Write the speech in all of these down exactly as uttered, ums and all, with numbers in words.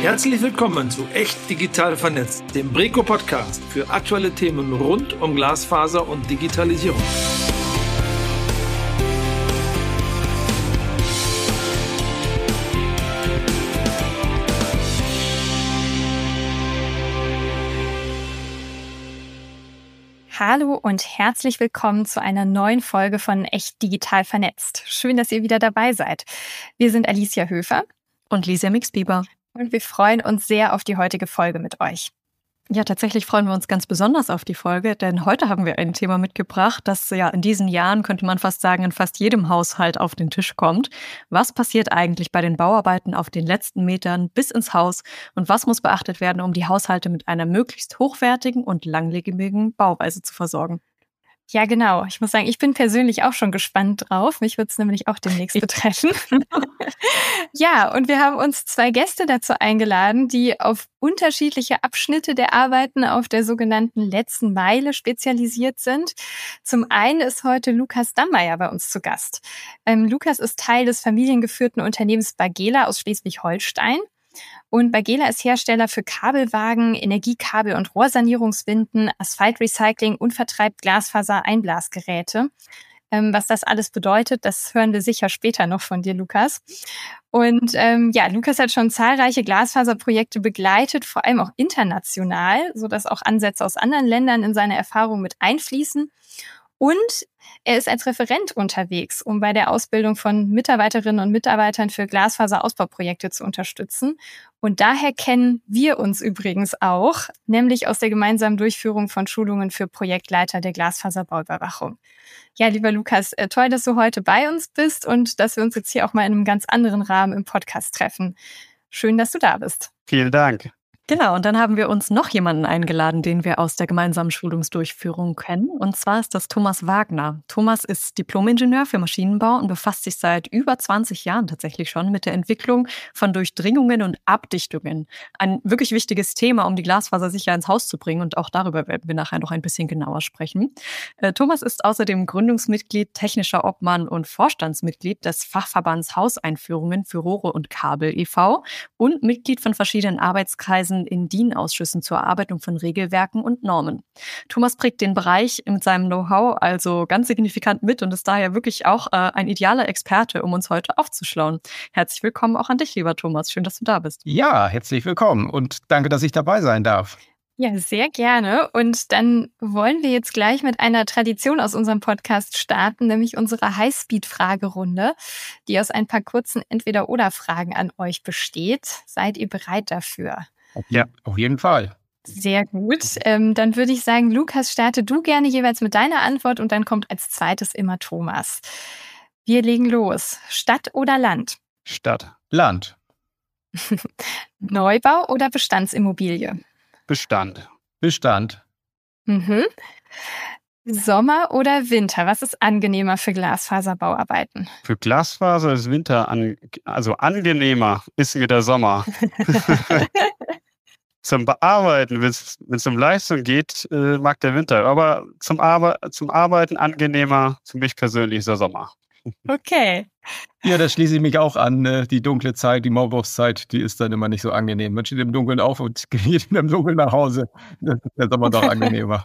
Herzlich willkommen zu Echt Digital Vernetzt, dem Breco-Podcast für aktuelle Themen rund um Glasfaser und Digitalisierung. Hallo und herzlich willkommen zu einer neuen Folge von Echt Digital Vernetzt. Schön, dass ihr wieder dabei seid. Wir sind Alicia Höfer und Lisa Mix-Bieber. Und wir freuen uns sehr auf die heutige Folge mit euch. Ja, tatsächlich freuen wir uns ganz besonders auf die Folge, denn heute haben wir ein Thema mitgebracht, das ja in diesen Jahren, könnte man fast sagen, in fast jedem Haushalt auf den Tisch kommt. Was passiert eigentlich bei den Bauarbeiten auf den letzten Metern bis ins Haus und was muss beachtet werden, um die Haushalte mit einer möglichst hochwertigen und langlebigen Bauweise zu versorgen? Ja, genau. Ich muss sagen, ich bin persönlich auch schon gespannt drauf. Mich wird es nämlich auch demnächst betreffen. Ja, und wir haben uns zwei Gäste dazu eingeladen, die auf unterschiedliche Abschnitte der Arbeiten auf der sogenannten letzten Meile spezialisiert sind. Zum einen ist heute Lukas Dammeier bei uns zu Gast. Ähm, Lukas ist Teil des familiengeführten Unternehmens Bergela aus Schleswig-Holstein. Und Bergela ist Hersteller für Kabelwagen, Energiekabel- und Rohrsanierungswinden, Asphaltrecycling und vertreibt Glasfaser-Einblasgeräte. Ähm, was das alles bedeutet, das hören wir sicher später noch von dir, Lukas. Und ähm, ja, Lukas hat schon zahlreiche Glasfaserprojekte begleitet, vor allem auch international, sodass auch Ansätze aus anderen Ländern in seine Erfahrung mit einfließen. Und er ist als Referent unterwegs, um bei der Ausbildung von Mitarbeiterinnen und Mitarbeitern für Glasfaserausbauprojekte zu unterstützen. Und daher kennen wir uns übrigens auch, nämlich aus der gemeinsamen Durchführung von Schulungen für Projektleiter der Glasfaserbauüberwachung. Ja, lieber Lukas, toll, dass du heute bei uns bist und dass wir uns jetzt hier auch mal in einem ganz anderen Rahmen im Podcast treffen. Schön, dass du da bist. Vielen Dank. Genau, und dann haben wir uns noch jemanden eingeladen, den wir aus der gemeinsamen Schulungsdurchführung kennen. Und zwar ist das Thomas Wagner. Thomas ist Diplom-Ingenieur für Maschinenbau und befasst sich seit über zwanzig Jahren tatsächlich schon mit der Entwicklung von Durchdringungen und Abdichtungen. Ein wirklich wichtiges Thema, um die Glasfaser sicher ins Haus zu bringen. Und auch darüber werden wir nachher noch ein bisschen genauer sprechen. Äh, Thomas ist außerdem Gründungsmitglied, technischer Obmann und Vorstandsmitglied des Fachverbands Hauseinführungen für Rohre und Kabel e V und Mitglied von verschiedenen Arbeitskreisen in D I N-Ausschüssen zur Erarbeitung von Regelwerken und Normen. Thomas prägt den Bereich mit seinem Know-how also ganz signifikant mit und ist daher wirklich auch äh, ein idealer Experte, um uns heute aufzuschlauen. Herzlich willkommen auch an dich, lieber Thomas. Schön, dass du da bist. Ja, herzlich willkommen und danke, dass ich dabei sein darf. Ja, sehr gerne. Und dann wollen wir jetzt gleich mit einer Tradition aus unserem Podcast starten, nämlich unsere Highspeed-Fragerunde, die aus ein paar kurzen Entweder-oder-Fragen an euch besteht. Seid ihr bereit dafür? Ja, auf jeden Fall. Sehr gut. Ähm, dann würde ich sagen, Lukas, starte du gerne jeweils mit deiner Antwort und dann kommt als zweites immer Thomas. Wir legen los. Stadt oder Land? Stadt. Land. Neubau oder Bestandsimmobilie? Bestand. Bestand. Mhm. Sommer oder Winter? Was ist angenehmer für Glasfaserbauarbeiten? Für Glasfaser ist Winter an, also angenehmer ist mir der Sommer. Zum Bearbeiten, wenn es um Leistung geht, äh, mag der Winter. Aber zum, Arbe- zum Arbeiten angenehmer, für mich persönlich ist der Sommer. Okay. Ja, da schließe ich mich auch an. Ne? Die dunkle Zeit, die Maulwurfszeit, die ist dann immer nicht so angenehm. Man steht im Dunkeln auf und geht im Dunkeln nach Hause. Das ist der Sommer doch angenehmer.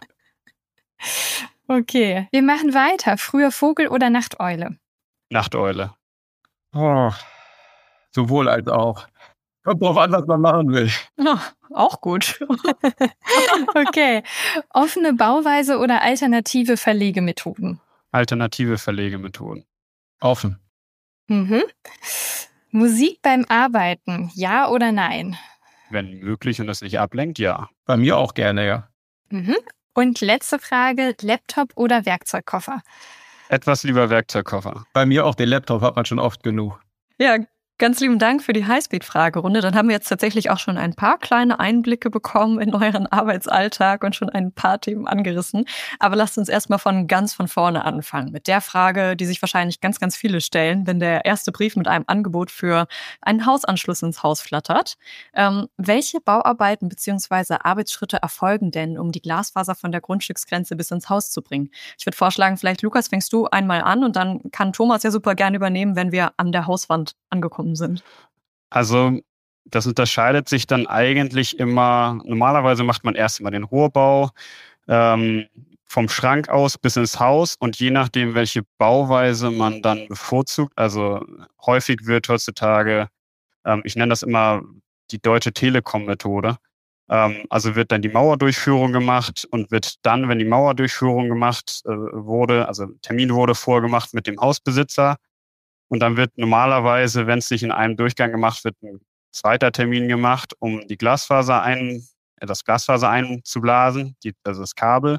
Okay, wir machen weiter. Früher Vogel oder Nachteule? Nachteule. Oh, sowohl als auch. Kommt drauf an, was man machen will. Ja, auch gut. Okay. Offene Bauweise oder alternative Verlegemethoden? Alternative Verlegemethoden. Offen. Mhm. Musik beim Arbeiten, ja oder nein? Wenn möglich und das nicht ablenkt, ja. Bei mir auch gerne, ja. Mhm. Und letzte Frage, Laptop oder Werkzeugkoffer? Etwas lieber Werkzeugkoffer. Bei mir auch den Laptop hat man schon oft genug. Ja, ganz lieben Dank für die Highspeed-Fragerunde. Dann haben wir jetzt tatsächlich auch schon ein paar kleine Einblicke bekommen in euren Arbeitsalltag und schon ein paar Themen angerissen. Aber lasst uns erstmal von ganz von vorne anfangen. Mit der Frage, die sich wahrscheinlich ganz, ganz viele stellen, wenn der erste Brief mit einem Angebot für einen Hausanschluss ins Haus flattert. Ähm, welche Bauarbeiten bzw. Arbeitsschritte erfolgen denn, um die Glasfaser von der Grundstücksgrenze bis ins Haus zu bringen? Ich würde vorschlagen, vielleicht Lukas, fängst du einmal an und dann kann Thomas ja super gerne übernehmen, wenn wir an der Hauswand angekommen sind. Also das unterscheidet sich dann eigentlich immer, normalerweise macht man erst mal den Rohrbau, ähm, vom Schrank aus bis ins Haus und je nachdem, welche Bauweise man dann bevorzugt, also häufig wird heutzutage, ähm, ich nenne das immer die Deutsche Telekom-Methode, ähm, also wird dann die Mauerdurchführung gemacht und wird dann, wenn die Mauerdurchführung gemacht äh, wurde, also Termin wurde vorgemacht mit dem Hausbesitzer und dann wird normalerweise, wenn es nicht in einem Durchgang gemacht wird, ein zweiter Termin gemacht, um die Glasfaser ein, äh, das Glasfaser einzublasen, die, also das Kabel.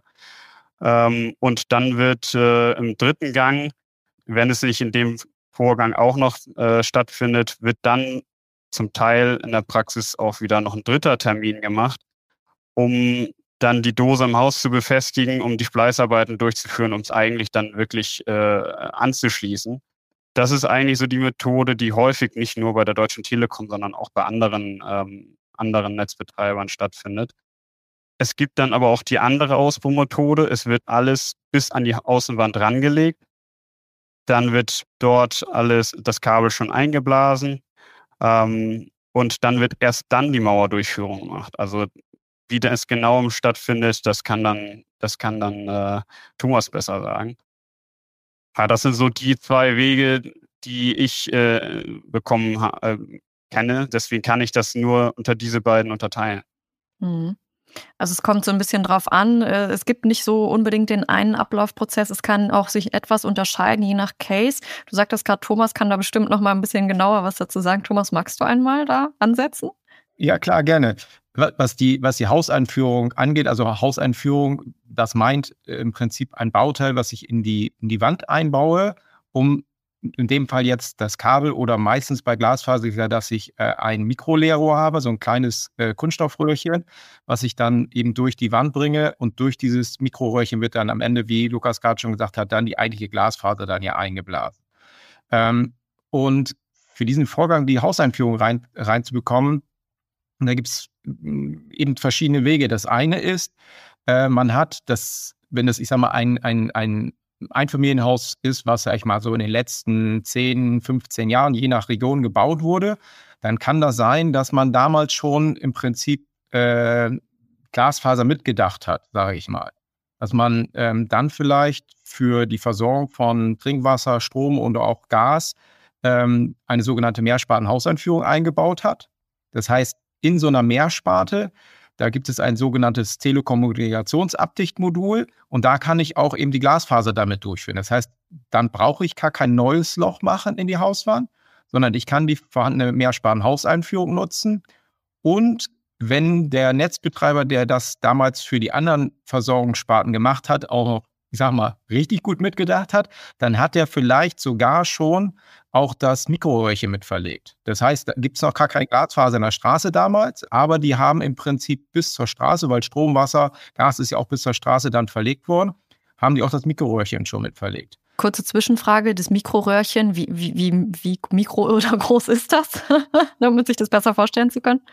Ähm, und dann wird äh, im dritten Gang, wenn es nicht in dem Vorgang auch noch äh, stattfindet, wird dann zum Teil in der Praxis auch wieder noch ein dritter Termin gemacht, um dann die Dose im Haus zu befestigen, um die Fleißarbeiten durchzuführen, um es eigentlich dann wirklich äh, anzuschließen. Das ist eigentlich so die Methode, die häufig nicht nur bei der Deutschen Telekom, sondern auch bei anderen, ähm, anderen Netzbetreibern stattfindet. Es gibt dann aber auch die andere Ausbaumethode. Es wird alles bis an die Außenwand rangelegt. Dann wird dort alles, das Kabel schon eingeblasen. Ähm, und dann wird erst dann die Mauerdurchführung gemacht. Also wie das genau stattfindet, das kann dann, das kann dann äh, Thomas besser sagen. Ja, das sind so die zwei Wege, die ich äh, bekommen ha- äh, kenne. Deswegen kann ich das nur unter diese beiden unterteilen. Mhm. Also es kommt so ein bisschen drauf an. Es gibt nicht so unbedingt den einen Ablaufprozess. Es kann auch sich etwas unterscheiden, je nach Case. Du sagtest gerade, Thomas kann da bestimmt noch mal ein bisschen genauer was dazu sagen. Thomas, magst du einmal da ansetzen? Ja, klar, gerne. Was die, was die Hauseinführung angeht, also Hauseinführung, das meint im Prinzip ein Bauteil, was ich in die, in die Wand einbaue, um in dem Fall jetzt das Kabel oder meistens bei Glasfaser, dass ich äh, ein Mikroleerrohr habe, so ein kleines äh, Kunststoffröhrchen, was ich dann eben durch die Wand bringe und durch dieses Mikroröhrchen wird dann am Ende, wie Lukas gerade schon gesagt hat, dann die eigentliche Glasfaser dann ja eingeblasen. Ähm, und für diesen Vorgang die Hauseinführung rein, reinzubekommen, da gibt es eben verschiedene Wege. Das eine ist, äh, man hat das, wenn das, ich sag mal, ein, ein, ein Einfamilienhaus ist, was, sag ich mal, so in den letzten zehn, fünfzehn Jahren je nach Region gebaut wurde, dann kann das sein, dass man damals schon im Prinzip äh, Glasfaser mitgedacht hat, sage ich mal. Dass man ähm, dann vielleicht für die Versorgung von Trinkwasser, Strom und auch Gas ähm, eine sogenannte Mehrsparten-Hauseinführung eingebaut hat. Das heißt, in so einer Mehrsparte, da gibt es ein sogenanntes Telekommunikationsabdichtmodul und da kann ich auch eben die Glasfaser damit durchführen. Das heißt, dann brauche ich gar kein neues Loch machen in die Hauswand, sondern ich kann die vorhandene Mehrsparten-Hauseinführung nutzen. Und wenn der Netzbetreiber, der das damals für die anderen Versorgungssparten gemacht hat, auch noch, ich sag mal, richtig gut mitgedacht hat, dann hat er vielleicht sogar schon auch das Mikroröhrchen mit verlegt. Das heißt, da gibt es noch gar keine Glasfaser in der Straße damals, aber die haben im Prinzip bis zur Straße, weil Strom, Wasser, Gas ist ja auch bis zur Straße dann verlegt worden, haben die auch das Mikroröhrchen schon mit verlegt. Kurze Zwischenfrage, das Mikroröhrchen, wie, wie, wie, wie mikro oder groß ist das, damit sich das besser vorstellen zu können?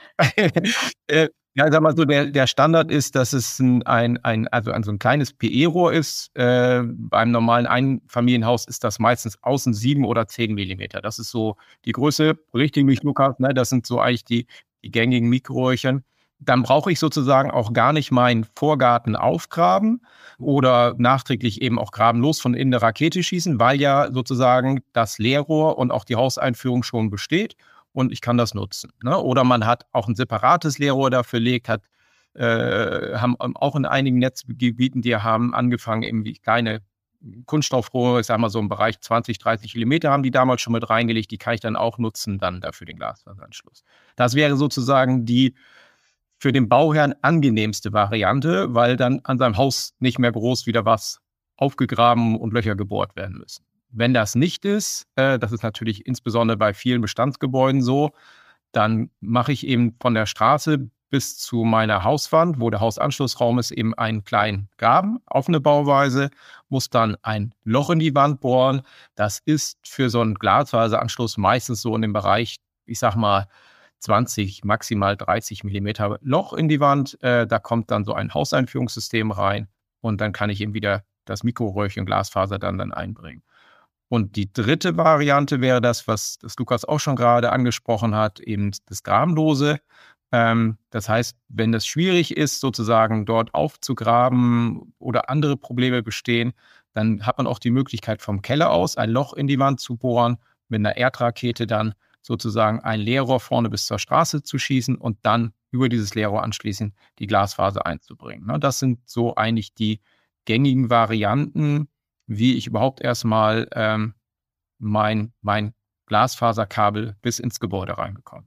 Ja, sag mal so, der, der Standard ist, dass es ein, ein, ein, also ein so ein kleines P E-Rohr ist. Äh, beim normalen Einfamilienhaus ist das meistens außen sieben oder zehn Millimeter. Das ist so die Größe, richtig mich, Lukas, ne? Das sind so eigentlich die, die gängigen Mikroröhrchen. Dann brauche ich sozusagen auch gar nicht meinen Vorgarten aufgraben oder nachträglich eben auch grabenlos von innen eine Rakete schießen, weil ja sozusagen das Leerrohr und auch die Hauseinführung schon besteht. Und ich kann das nutzen. Ne? Oder man hat auch ein separates Leerrohr dafür gelegt, hat, äh, haben auch in einigen Netzgebieten, die haben angefangen, eben wie kleine Kunststoffrohre, ich sag mal so im Bereich zwanzig, dreißig Millimeter haben die damals schon mit reingelegt, die kann ich dann auch nutzen, dann dafür den Glasfaseranschluss. Das wäre sozusagen die für den Bauherrn angenehmste Variante, weil dann an seinem Haus nicht mehr groß wieder was aufgegraben und Löcher gebohrt werden müssen. Wenn das nicht ist, äh, das ist natürlich insbesondere bei vielen Bestandsgebäuden so, dann mache ich eben von der Straße bis zu meiner Hauswand, wo der Hausanschlussraum ist, eben einen kleinen Graben, offene Bauweise, muss dann ein Loch in die Wand bohren. Das ist für so einen Glasfaseranschluss meistens so in dem Bereich, ich sag mal, zwanzig, maximal dreißig Millimeter Loch in die Wand. Äh, da kommt dann so ein Hauseinführungssystem rein und dann kann ich eben wieder das Mikroröhrchen Glasfaser dann, dann einbringen. Und die dritte Variante wäre das, was das Lukas auch schon gerade angesprochen hat, eben das Grabenlose. Ähm, das heißt, wenn es schwierig ist, sozusagen dort aufzugraben oder andere Probleme bestehen, dann hat man auch die Möglichkeit vom Keller aus ein Loch in die Wand zu bohren, mit einer Erdrakete dann sozusagen ein Leerrohr vorne bis zur Straße zu schießen und dann über dieses Leerrohr anschließend die Glasfaser einzubringen. Ne, das sind so eigentlich die gängigen Varianten, wie ich überhaupt erstmal ähm, mein, mein Glasfaserkabel bis ins Gebäude reinbekomme.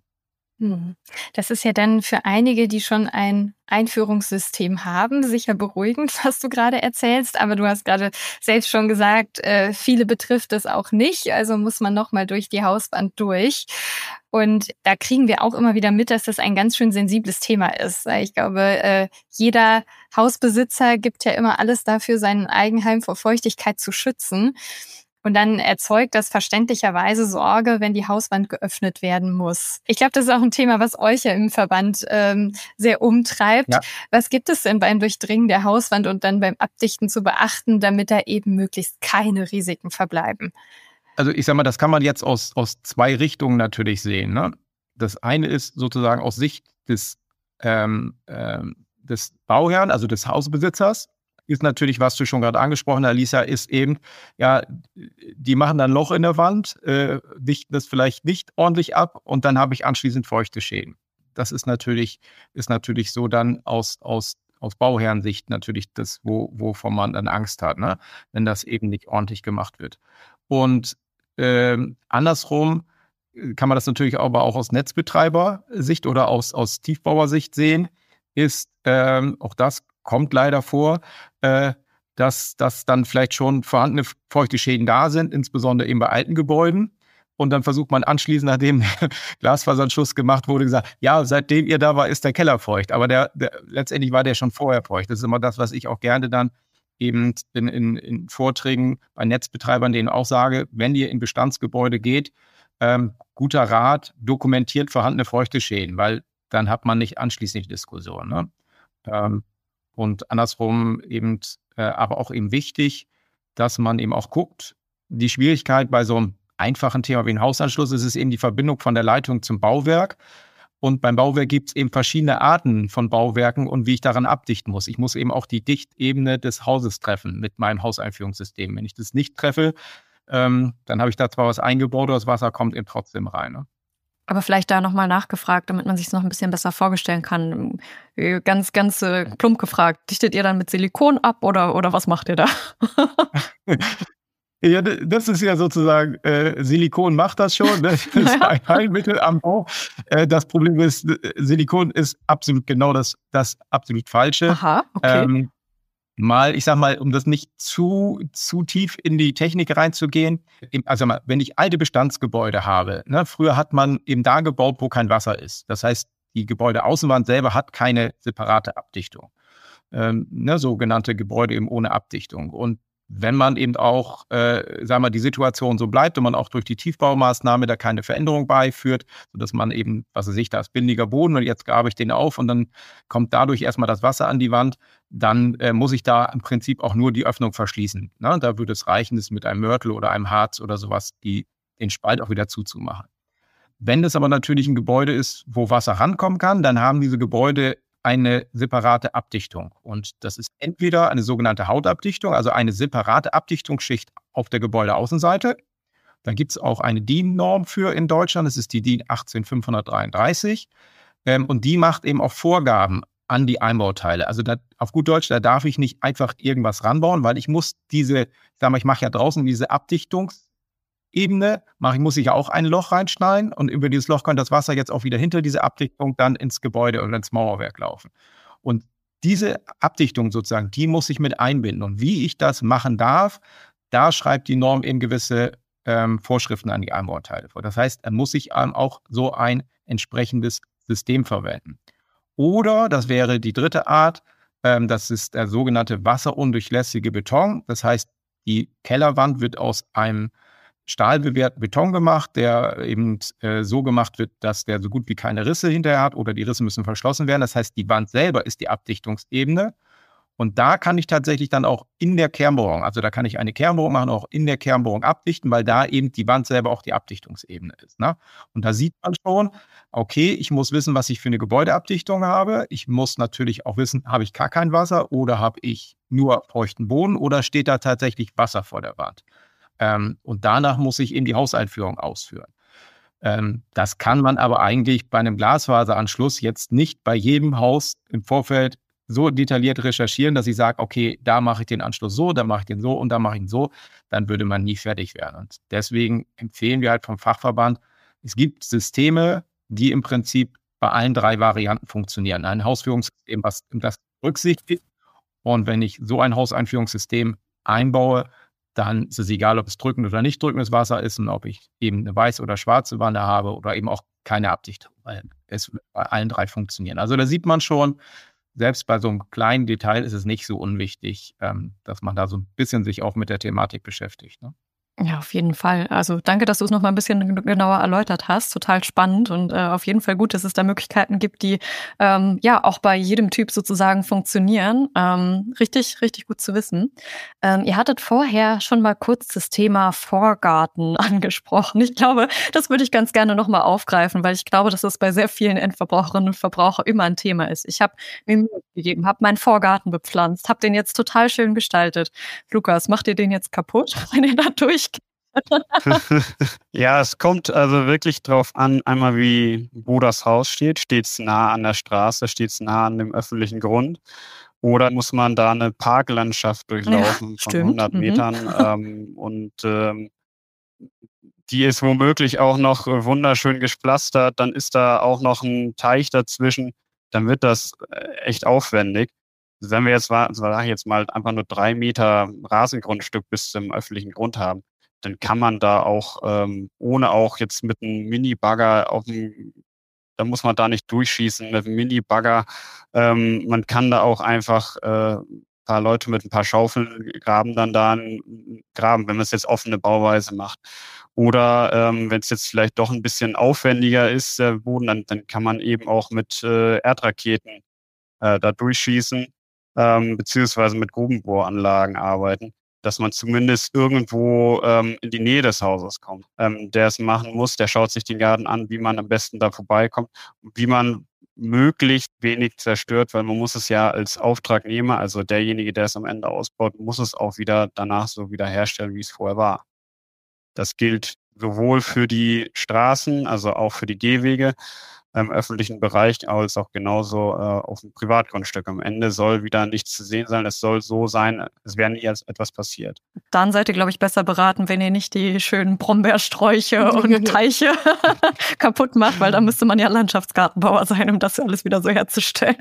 Das ist ja dann für einige, die schon ein Einführungssystem haben, sicher beruhigend, was du gerade erzählst. Aber du hast gerade selbst schon gesagt, äh, viele betrifft es auch nicht. Also muss man nochmal durch die Hauswand durch. Und da kriegen wir auch immer wieder mit, dass das ein ganz schön sensibles Thema ist. Ich glaube, äh, jeder Hausbesitzer gibt ja immer alles dafür, sein Eigenheim vor Feuchtigkeit zu schützen. Und dann erzeugt das verständlicherweise Sorge, wenn die Hauswand geöffnet werden muss. Ich glaube, das ist auch ein Thema, was euch ja im Verband ähm, sehr umtreibt. Ja. Was gibt es denn beim Durchdringen der Hauswand und dann beim Abdichten zu beachten, damit da eben möglichst keine Risiken verbleiben? Also ich sag mal, das kann man jetzt aus, aus zwei Richtungen natürlich sehen. Ne? Das eine ist sozusagen aus Sicht des, ähm, ähm, des Bauherrn, also des Hausbesitzers, ist natürlich, was du schon gerade angesprochen hast, Alisa, ist eben, ja, die machen dann ein Loch in der Wand, äh, dichten das vielleicht nicht ordentlich ab und dann habe ich anschließend feuchte Schäden. Das ist natürlich, ist natürlich so dann aus, aus, aus Bauherrensicht natürlich das, wo, wovon man dann Angst hat, ne? Wenn das eben nicht ordentlich gemacht wird. Und äh, andersrum kann man das natürlich aber auch aus Netzbetreibersicht oder aus, aus Tiefbauersicht sehen, ist ähm, auch das kommt leider vor, äh, dass, dass dann vielleicht schon vorhandene feuchte Schäden da sind, insbesondere eben bei alten Gebäuden. Und dann versucht man anschließend, nachdem der Glasfaseranschluss gemacht wurde, gesagt, ja, seitdem ihr da war, ist der Keller feucht. Aber der, der, letztendlich war der schon vorher feucht. Das ist immer das, was ich auch gerne dann eben in, in, in Vorträgen bei Netzbetreibern denen auch sage, wenn ihr in Bestandsgebäude geht, ähm, guter Rat, dokumentiert vorhandene feuchte Schäden, weil dann hat man nicht anschließend die Diskussion. Ne? Ähm, Und andersrum eben, äh, aber auch eben wichtig, dass man eben auch guckt. Die Schwierigkeit bei so einem einfachen Thema wie ein Hausanschluss ist es eben die Verbindung von der Leitung zum Bauwerk. Und beim Bauwerk gibt es eben verschiedene Arten von Bauwerken und wie ich daran abdichten muss. Ich muss eben auch die Dichtebene des Hauses treffen mit meinem Hauseinführungssystem. Wenn ich das nicht treffe, ähm, dann habe ich da zwar was eingebaut, aber das Wasser kommt eben trotzdem rein. Ne? Aber vielleicht da nochmal nachgefragt, damit man sich es noch ein bisschen besser vorstellen kann. Ganz, ganz äh, plump gefragt, dichtet ihr dann mit Silikon ab oder, oder was macht ihr da? Ja, das ist ja sozusagen, äh, Silikon macht das schon, das ist naja. ein Heilmittel am Bau. Äh, das Problem ist, Silikon ist absolut genau das, das absolut Falsche. Aha, okay. Ähm, Mal, ich sag mal, um das nicht zu, zu tief in die Technik reinzugehen, also mal, wenn ich alte Bestandsgebäude habe, ne, früher hat man eben da gebaut, wo kein Wasser ist. Das heißt, die Gebäudeaußenwand selber hat keine separate Abdichtung. Ähm, ne, sogenannte Gebäude eben ohne Abdichtung. Und wenn man eben auch, äh, sagen wir, die Situation so bleibt und man auch durch die Tiefbaumaßnahme da keine Veränderung beiführt, sodass man eben, was weiß ich, da ist bindiger Boden und jetzt grabe ich den auf und dann kommt dadurch erstmal das Wasser an die Wand, dann äh, muss ich da im Prinzip auch nur die Öffnung verschließen. Ne? Da würde es reichen, das mit einem Mörtel oder einem Harz oder sowas, die, den Spalt auch wieder zuzumachen. Wenn das aber natürlich ein Gebäude ist, wo Wasser rankommen kann, dann haben diese Gebäude eine separate Abdichtung. Und das ist entweder eine sogenannte Hautabdichtung, also eine separate Abdichtungsschicht auf der Gebäudeaußenseite. Da gibt es auch eine D I N-Norm für in Deutschland, das ist die D I N achtzehntausendfünfhundertdreiunddreißig. Ähm, und die macht eben auch Vorgaben an die Einbauteile. Also da, auf gut Deutsch, da darf ich nicht einfach irgendwas ranbauen, weil ich muss diese, ich sag mal, ich mache ja draußen diese Abdichtungs- Ebene, mache ich, muss ich ja auch ein Loch reinschneiden und über dieses Loch kann das Wasser jetzt auch wieder hinter diese Abdichtung dann ins Gebäude oder ins Mauerwerk laufen. Und diese Abdichtung sozusagen, die muss ich mit einbinden. Und wie ich das machen darf, da schreibt die Norm eben gewisse ähm, Vorschriften an die Einbauteile vor. Das heißt, da muss ich ähm, auch so ein entsprechendes System verwenden. Oder, das wäre die dritte Art, ähm, das ist der sogenannte wasserundurchlässige Beton. Das heißt, die Kellerwand wird aus einem stahlbewehrten Beton gemacht, der eben äh, so gemacht wird, dass der so gut wie keine Risse hinterher hat oder die Risse müssen verschlossen werden. Das heißt, die Wand selber ist die Abdichtungsebene Und da kann ich tatsächlich dann auch in der Kernbohrung, also da kann ich eine Kernbohrung machen, auch in der Kernbohrung abdichten, weil da eben die Wand selber auch die Abdichtungsebene ist. Ne? Und da sieht man schon, okay, ich muss wissen, was ich für eine Gebäudeabdichtung habe. Ich muss natürlich auch wissen, habe ich gar kein Wasser oder habe ich nur feuchten Boden oder steht da tatsächlich Wasser vor der Wand? Ähm, und danach muss ich eben die Hauseinführung ausführen. Ähm, das kann man aber eigentlich bei einem Glasfaseranschluss jetzt nicht bei jedem Haus im Vorfeld so detailliert recherchieren, dass ich sage, okay, da mache ich den Anschluss so, da mache ich den so und da mache ich ihn so, dann würde man nie fertig werden. Und deswegen empfehlen wir halt vom Fachverband, es gibt Systeme, die im Prinzip bei allen drei Varianten funktionieren. Ein Hausführungssystem, was das berücksichtigt. Und wenn ich so ein Hauseinführungssystem einbaue, dann ist es egal, ob es drückend oder nicht drückendes Wasser ist und ob ich eben eine weiße oder schwarze Wanne habe oder eben auch keine Abdichtung, weil es bei allen drei funktionieren. Also da sieht man schon, selbst bei so einem kleinen Detail ist es nicht so unwichtig, ähm, dass man da so ein bisschen sich auch mit der Thematik beschäftigt. Ne? Ja, auf jeden Fall. Also danke, dass du es noch mal ein bisschen genauer erläutert hast. Total spannend und äh, auf jeden Fall gut, dass es da Möglichkeiten gibt, die ähm, ja auch bei jedem Typ sozusagen funktionieren. Ähm, richtig, richtig gut zu wissen. Ähm, ihr hattet vorher schon mal kurz das Thema Vorgarten angesprochen. Ich glaube, das würde ich ganz gerne noch mal aufgreifen, weil ich glaube, dass das bei sehr vielen Endverbraucherinnen und Verbrauchern immer ein Thema ist. Ich habe mir Mühe gegeben, habe meinen Vorgarten bepflanzt, habe den jetzt total schön gestaltet. Lukas, macht ihr den jetzt kaputt, wenn ihr da durch? Ja, es kommt also wirklich drauf an, einmal wie, wo das Haus steht. Steht es nah an der Straße, steht es nah an dem öffentlichen Grund? Oder muss man da eine Parklandschaft durchlaufen Ja, von stimmt. hundert Mhm. Metern? Ähm, und ähm, die ist womöglich auch noch wunderschön gespflastert. Dann ist da auch noch ein Teich dazwischen. Dann wird das echt aufwendig. Wenn wir jetzt, sage ich jetzt mal, einfach nur drei Meter Rasengrundstück bis zum öffentlichen Grund haben, dann kann man da auch, ähm, ohne auch jetzt mit einem Mini-Bagger auf dem, da muss man da nicht durchschießen mit einem Mini-Bagger. Ähm, man kann da auch einfach äh, ein paar Leute mit ein paar Schaufeln graben dann da einen Graben, wenn man es jetzt offene Bauweise macht. Oder ähm, wenn es jetzt vielleicht doch ein bisschen aufwendiger ist, der Boden, dann, dann kann man eben auch mit äh, Erdraketen äh, da durchschießen, ähm, beziehungsweise mit Grubenbohranlagen arbeiten, dass man zumindest irgendwo ähm, in die Nähe des Hauses kommt. Ähm, der es machen muss, der schaut sich den Garten an, wie man am besten da vorbeikommt, wie man möglichst wenig zerstört, weil man muss es ja als Auftragnehmer, also derjenige, der es am Ende ausbaut, muss es auch wieder danach so wieder herstellen, wie es vorher war. Das gilt sowohl für die Straßen, also auch für die Gehwege im öffentlichen Bereich, als auch genauso äh, auf dem Privatgrundstück. Am Ende soll wieder nichts zu sehen sein. Es soll so sein, es wäre nie etwas passiert. Dann seid ihr, glaube ich, besser beraten, wenn ihr nicht die schönen Brombeersträuche und Teiche kaputt macht, weil da müsste man ja Landschaftsgartenbauer sein, um das alles wieder so herzustellen.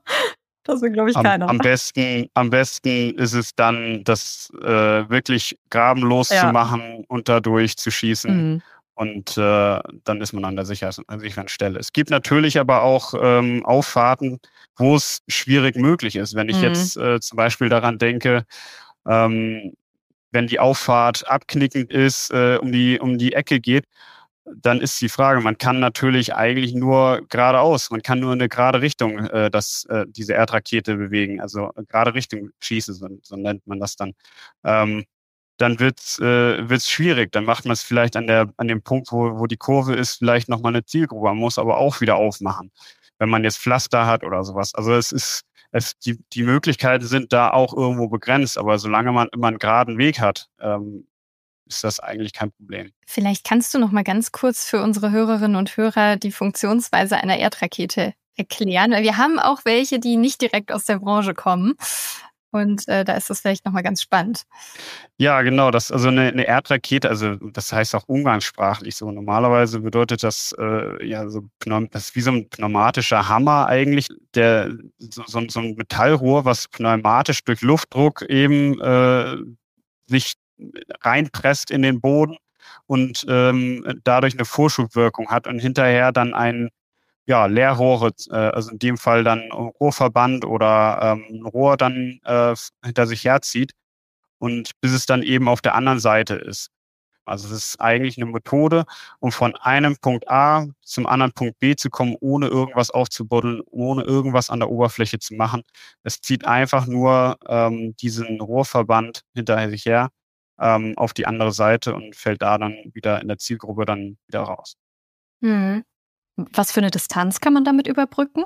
Das will, glaube ich, am, keiner. Am besten, am besten ist es dann, das äh, wirklich grabenlos Ja. zu machen und dadurch zu schießen. Mhm. Und äh, dann ist man an der sicheren, an der sicheren Stelle. Es gibt natürlich aber auch ähm, Auffahrten, wo es schwierig möglich ist. Wenn ich Mhm. jetzt äh, zum Beispiel daran denke, ähm, wenn die Auffahrt abknickend ist, äh, um die um die Ecke geht, dann ist die Frage, man kann natürlich eigentlich nur geradeaus, man kann nur in eine gerade Richtung äh, das, äh, diese Erdrakete bewegen, also gerade Richtung schießen, so, so nennt man das dann. Ähm, dann wird's äh, wird's schwierig. Dann macht man es vielleicht an der an dem Punkt, wo, wo die Kurve ist, vielleicht nochmal eine Zielgrube. Man muss aber auch wieder aufmachen, wenn man jetzt Pflaster hat oder sowas. Also es ist, es, die, die Möglichkeiten sind da auch irgendwo begrenzt, aber solange man immer einen geraden Weg hat, ähm, ist das eigentlich kein Problem. Vielleicht kannst du noch mal ganz kurz für unsere Hörerinnen und Hörer die Funktionsweise einer Erdrakete erklären. Weil wir haben auch welche, die nicht direkt aus der Branche kommen. Und äh, da ist das vielleicht nochmal ganz spannend. Ja, genau. Das also eine, eine Erdrakete, also das heißt auch umgangssprachlich so. Normalerweise bedeutet das äh, ja so das ist wie so ein pneumatischer Hammer eigentlich, der so, so, so ein Metallrohr, was pneumatisch durch Luftdruck eben äh, sich reinpresst in den Boden und ähm, dadurch eine Vorschubwirkung hat und hinterher dann ein ja, Leerrohre, äh, also in dem Fall dann ein Rohrverband oder ähm, ein Rohr dann äh, hinter sich herzieht und bis es dann eben auf der anderen Seite ist. Also es ist eigentlich eine Methode, um von einem Punkt A zum anderen Punkt B zu kommen, ohne irgendwas aufzubuddeln, ohne irgendwas an der Oberfläche zu machen. Es zieht einfach nur ähm, diesen Rohrverband hinter sich her ähm, auf die andere Seite und fällt da dann wieder in der Zielgruppe dann wieder raus. Mhm. Was für eine Distanz kann man damit überbrücken?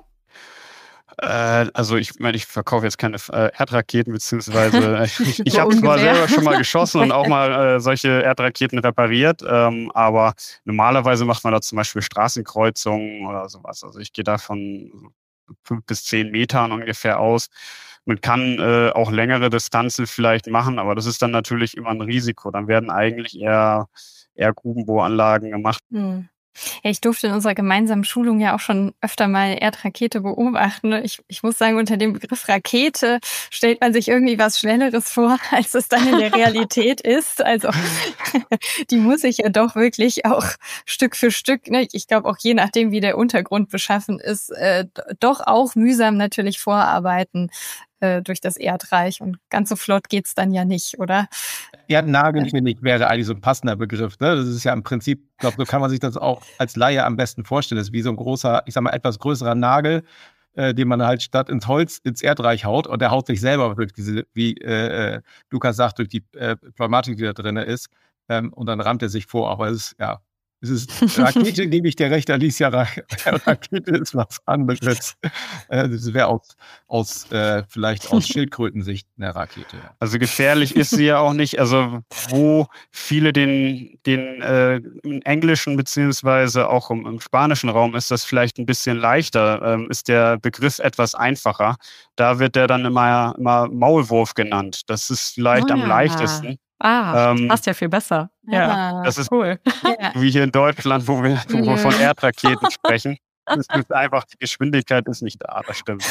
Äh, also ich meine, ich verkaufe jetzt keine äh, Erdraketen, beziehungsweise ich, ich So habe zwar ungefähr. selber schon mal geschossen und auch mal äh, solche Erdraketen repariert, ähm, aber normalerweise macht man da zum Beispiel Straßenkreuzungen oder sowas. Also ich gehe da von fünf bis zehn Metern ungefähr aus. Man kann äh, auch längere Distanzen vielleicht machen, aber das ist dann natürlich immer ein Risiko. Dann werden eigentlich eher, eher Grubenbohranlagen gemacht. Hm. Ja, ich durfte in unserer gemeinsamen Schulung ja auch schon öfter mal Erdrakete beobachten. Ich, ich muss sagen, unter dem Begriff Rakete stellt man sich irgendwie was Schnelleres vor, als es dann in der Realität ist. Also die muss ich ja doch wirklich auch Stück für Stück, ne, ich glaube auch je nachdem, wie der Untergrund beschaffen ist, äh, doch auch mühsam natürlich vorarbeiten äh, durch das Erdreich. Und ganz so flott geht's dann ja nicht, oder? Erdnagel, finde ich, wäre eigentlich so ein passender Begriff. Ne? Das ist ja im Prinzip, ich glaube, so kann man sich das auch als Laie am besten vorstellen. Das ist wie so ein großer, ich sag mal, etwas größerer Nagel, äh, den man halt statt ins Holz ins Erdreich haut. Und der haut sich selber durch diese, wie äh, Lukas sagt, durch die äh, Pneumatik, die da drin ist. Ähm, und dann rammt er sich vor. Aber es ist, ja, es ist Rakete, gebe ich dir recht, Alicia. Ra Rakete ist was anderes. Äh, das wäre aus, aus äh, vielleicht aus Schildkrötensicht eine Rakete. Ja. Also gefährlich ist sie ja auch nicht. Also wo viele den, den äh, im englischen beziehungsweise auch im, im spanischen Raum ist das vielleicht ein bisschen leichter, ähm, ist der Begriff etwas einfacher. Da wird der dann immer, immer Maulwurf genannt. Das ist vielleicht Oh am ja. leichtesten. Ah, Ähm, passt ja viel besser. Ja, Ah, Das ist cool. ja. wie hier in Deutschland, wo wir, wo wir von Mhm. Erdraketen sprechen. Das ist einfach, die Geschwindigkeit ist nicht da, das stimmt.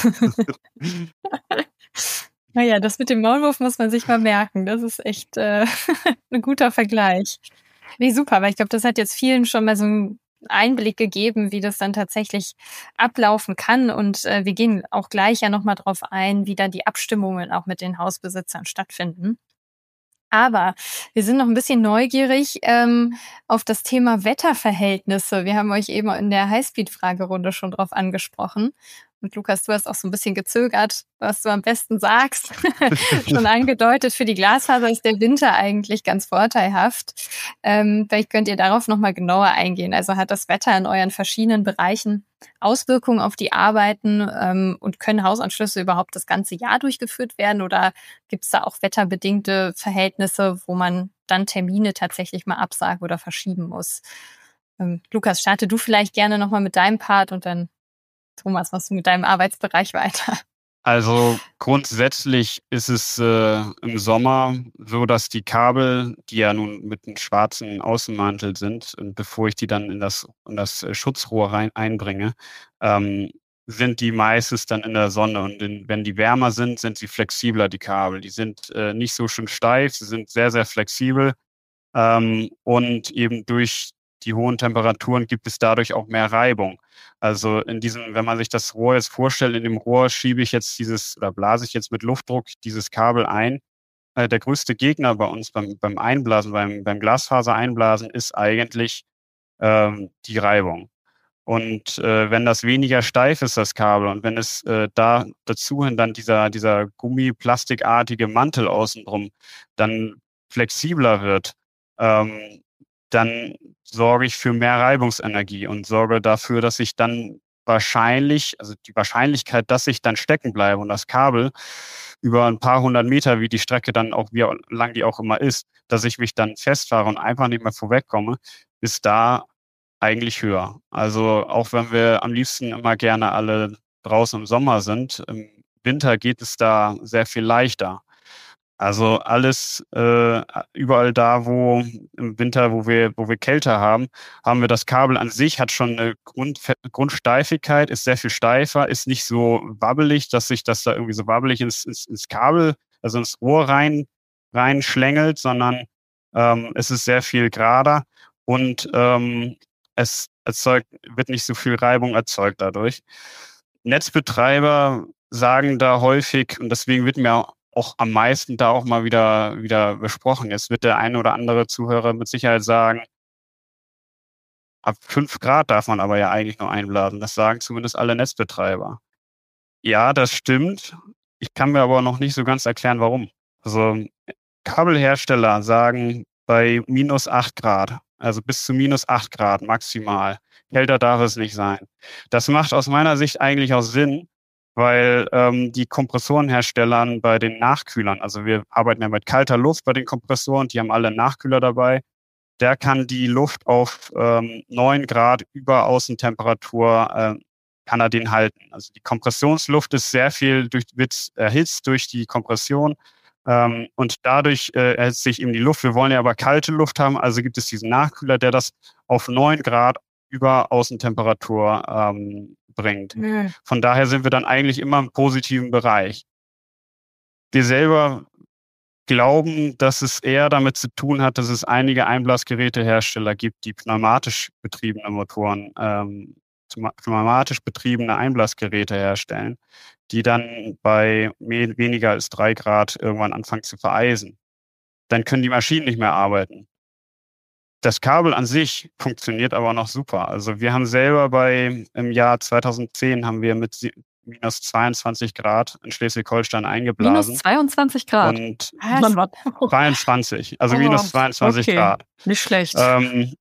Naja, das mit dem Maulwurf muss man sich mal merken. Das ist echt äh, ein guter Vergleich. Nee, super, weil ich glaube, das hat jetzt vielen schon mal so einen Einblick gegeben, wie das dann tatsächlich ablaufen kann. Und äh, wir gehen auch gleich ja nochmal drauf ein, wie dann die Abstimmungen auch mit den Hausbesitzern stattfinden. Aber wir sind noch ein bisschen neugierig ähm, auf das Thema Wetterverhältnisse. Wir haben euch eben in der Highspeed-Fragerunde schon drauf angesprochen. Und Lukas, du hast auch so ein bisschen gezögert, was du am besten sagst. Schon angedeutet, für die Glasfaser ist der Winter eigentlich ganz vorteilhaft. Ähm, vielleicht könnt ihr darauf nochmal genauer eingehen. Also hat das Wetter in euren verschiedenen Bereichen Auswirkungen auf die Arbeiten ähm, und können Hausanschlüsse überhaupt das ganze Jahr durchgeführt werden? Oder gibt es da auch wetterbedingte Verhältnisse, wo man dann Termine tatsächlich mal absagen oder verschieben muss? Ähm, Lukas, starte du vielleicht gerne nochmal mit deinem Part und dann Thomas, machst du mit deinem Arbeitsbereich weiter? Also grundsätzlich ist es äh, im Sommer so, dass die Kabel, die ja nun mit einem schwarzen Außenmantel sind, und bevor ich die dann in das, in das Schutzrohr rein einbringe, ähm, sind die meistens dann in der Sonne. Und in, wenn die wärmer sind, sind sie flexibler, die Kabel. Die sind äh, nicht so schön steif, sie sind sehr, sehr flexibel. Ähm, und eben durch die hohen Temperaturen gibt es dadurch auch mehr Reibung. Also in diesem, wenn man sich das Rohr jetzt vorstellt, in dem Rohr schiebe ich jetzt dieses oder blase ich jetzt mit Luftdruck dieses Kabel ein. Äh, der größte Gegner bei uns beim, beim Einblasen, beim, beim Glasfaser-Einblasen ist eigentlich ähm, die Reibung. Und äh, wenn das weniger steif ist, das Kabel, und wenn es äh, da dazu hin dann dieser, dieser gummiplastikartige Mantel außenrum dann flexibler wird, ähm, dann sorge ich für mehr Reibungsenergie und sorge dafür, dass ich dann wahrscheinlich, also die Wahrscheinlichkeit, dass ich dann stecken bleibe und das Kabel über ein paar hundert Meter, wie die Strecke dann auch, wie lang die auch immer ist, dass ich mich dann festfahre und einfach nicht mehr vorwegkomme, ist da eigentlich höher. Also auch wenn wir am liebsten immer gerne alle draußen im Sommer sind, im Winter geht es da sehr viel leichter. Also alles, äh, überall da, wo im Winter, wo wir, wo wir Kälte haben, haben wir das Kabel an sich, hat schon eine Grund, Grundsteifigkeit, ist sehr viel steifer, ist nicht so wabbelig, dass sich das da irgendwie so wabbelig ins, ins, ins Kabel, also ins Rohr rein, rein schlängelt, sondern ähm, es ist sehr viel gerader und ähm, es erzeugt, wird nicht so viel Reibung erzeugt dadurch. Netzbetreiber sagen da häufig, und deswegen wird mir auch am meisten da auch mal wieder, wieder besprochen. Jetzt wird der eine oder andere Zuhörer mit Sicherheit sagen, ab fünf Grad darf man aber ja eigentlich nur einblasen. Das sagen zumindest alle Netzbetreiber. Ja, das stimmt. Ich kann mir aber noch nicht so ganz erklären, warum. Also Kabelhersteller sagen bei minus acht Grad, also bis zu minus acht Grad maximal. Kälter darf es nicht sein. Das macht aus meiner Sicht eigentlich auch Sinn, weil ähm, die Kompressorenherstellern bei den Nachkühlern, also wir arbeiten ja mit kalter Luft bei den Kompressoren, die haben alle einen Nachkühler dabei, der kann die Luft auf ähm, neun Grad über Außentemperatur, äh, kann er den halten. Also die Kompressionsluft ist sehr viel, durch, wird erhitzt durch die Kompression ähm, und dadurch äh, erhitzt sich eben die Luft. Wir wollen ja aber kalte Luft haben, also gibt es diesen Nachkühler, der das auf neun Grad über Außentemperatur ähm, bringt. Mhm. Von daher sind wir dann eigentlich immer im positiven Bereich. Wir selber glauben, dass es eher damit zu tun hat, dass es einige Einblasgerätehersteller gibt, die pneumatisch betriebene Motoren, ähm, pneumatisch betriebene Einblasgeräte herstellen, die dann bei me- weniger als drei Grad irgendwann anfangen zu vereisen. Dann können die Maschinen nicht mehr arbeiten. Das Kabel an sich funktioniert aber noch super. Also wir haben selber bei, im Jahr zweitausendzehn haben wir mit minus zweiundzwanzig Grad in Schleswig-Holstein eingeblasen. Minus zweiundzwanzig Grad? Und Was? zweiundzwanzig, also oh, minus zweiundzwanzig okay. Grad. Nicht schlecht. Ähm,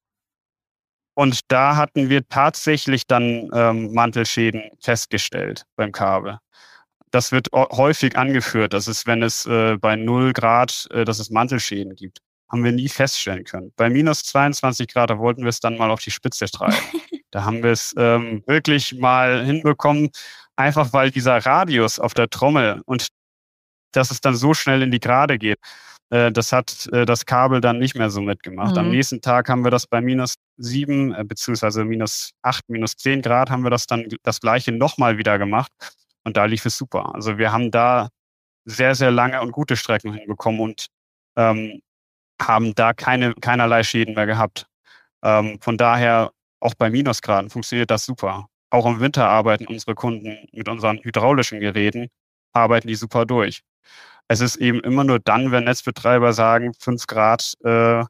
und da hatten wir tatsächlich dann ähm, Mantelschäden festgestellt beim Kabel. Das wird häufig angeführt, dass es, wenn es äh, bei null Grad, äh, dass es Mantelschäden gibt. Haben wir nie feststellen können. Bei minus zweiundzwanzig Grad, da wollten wir es dann mal auf die Spitze treiben. Da haben wir es ähm, wirklich mal hinbekommen, einfach weil dieser Radius auf der Trommel und dass es dann so schnell in die Gerade geht, äh, das hat äh, das Kabel dann nicht mehr so mitgemacht. Mhm. Am nächsten Tag haben wir das bei minus sieben, äh, beziehungsweise minus acht, minus zehn Grad haben wir das dann das Gleiche nochmal wieder gemacht und da lief es super. Also wir haben da sehr, sehr lange und gute Strecken hinbekommen und ähm, haben da keine, keinerlei Schäden mehr gehabt. Ähm, von daher, auch bei Minusgraden funktioniert das super. Auch im Winter arbeiten unsere Kunden mit unseren hydraulischen Geräten, arbeiten die super durch. Es ist eben immer nur dann, wenn Netzbetreiber sagen, fünf Grad äh,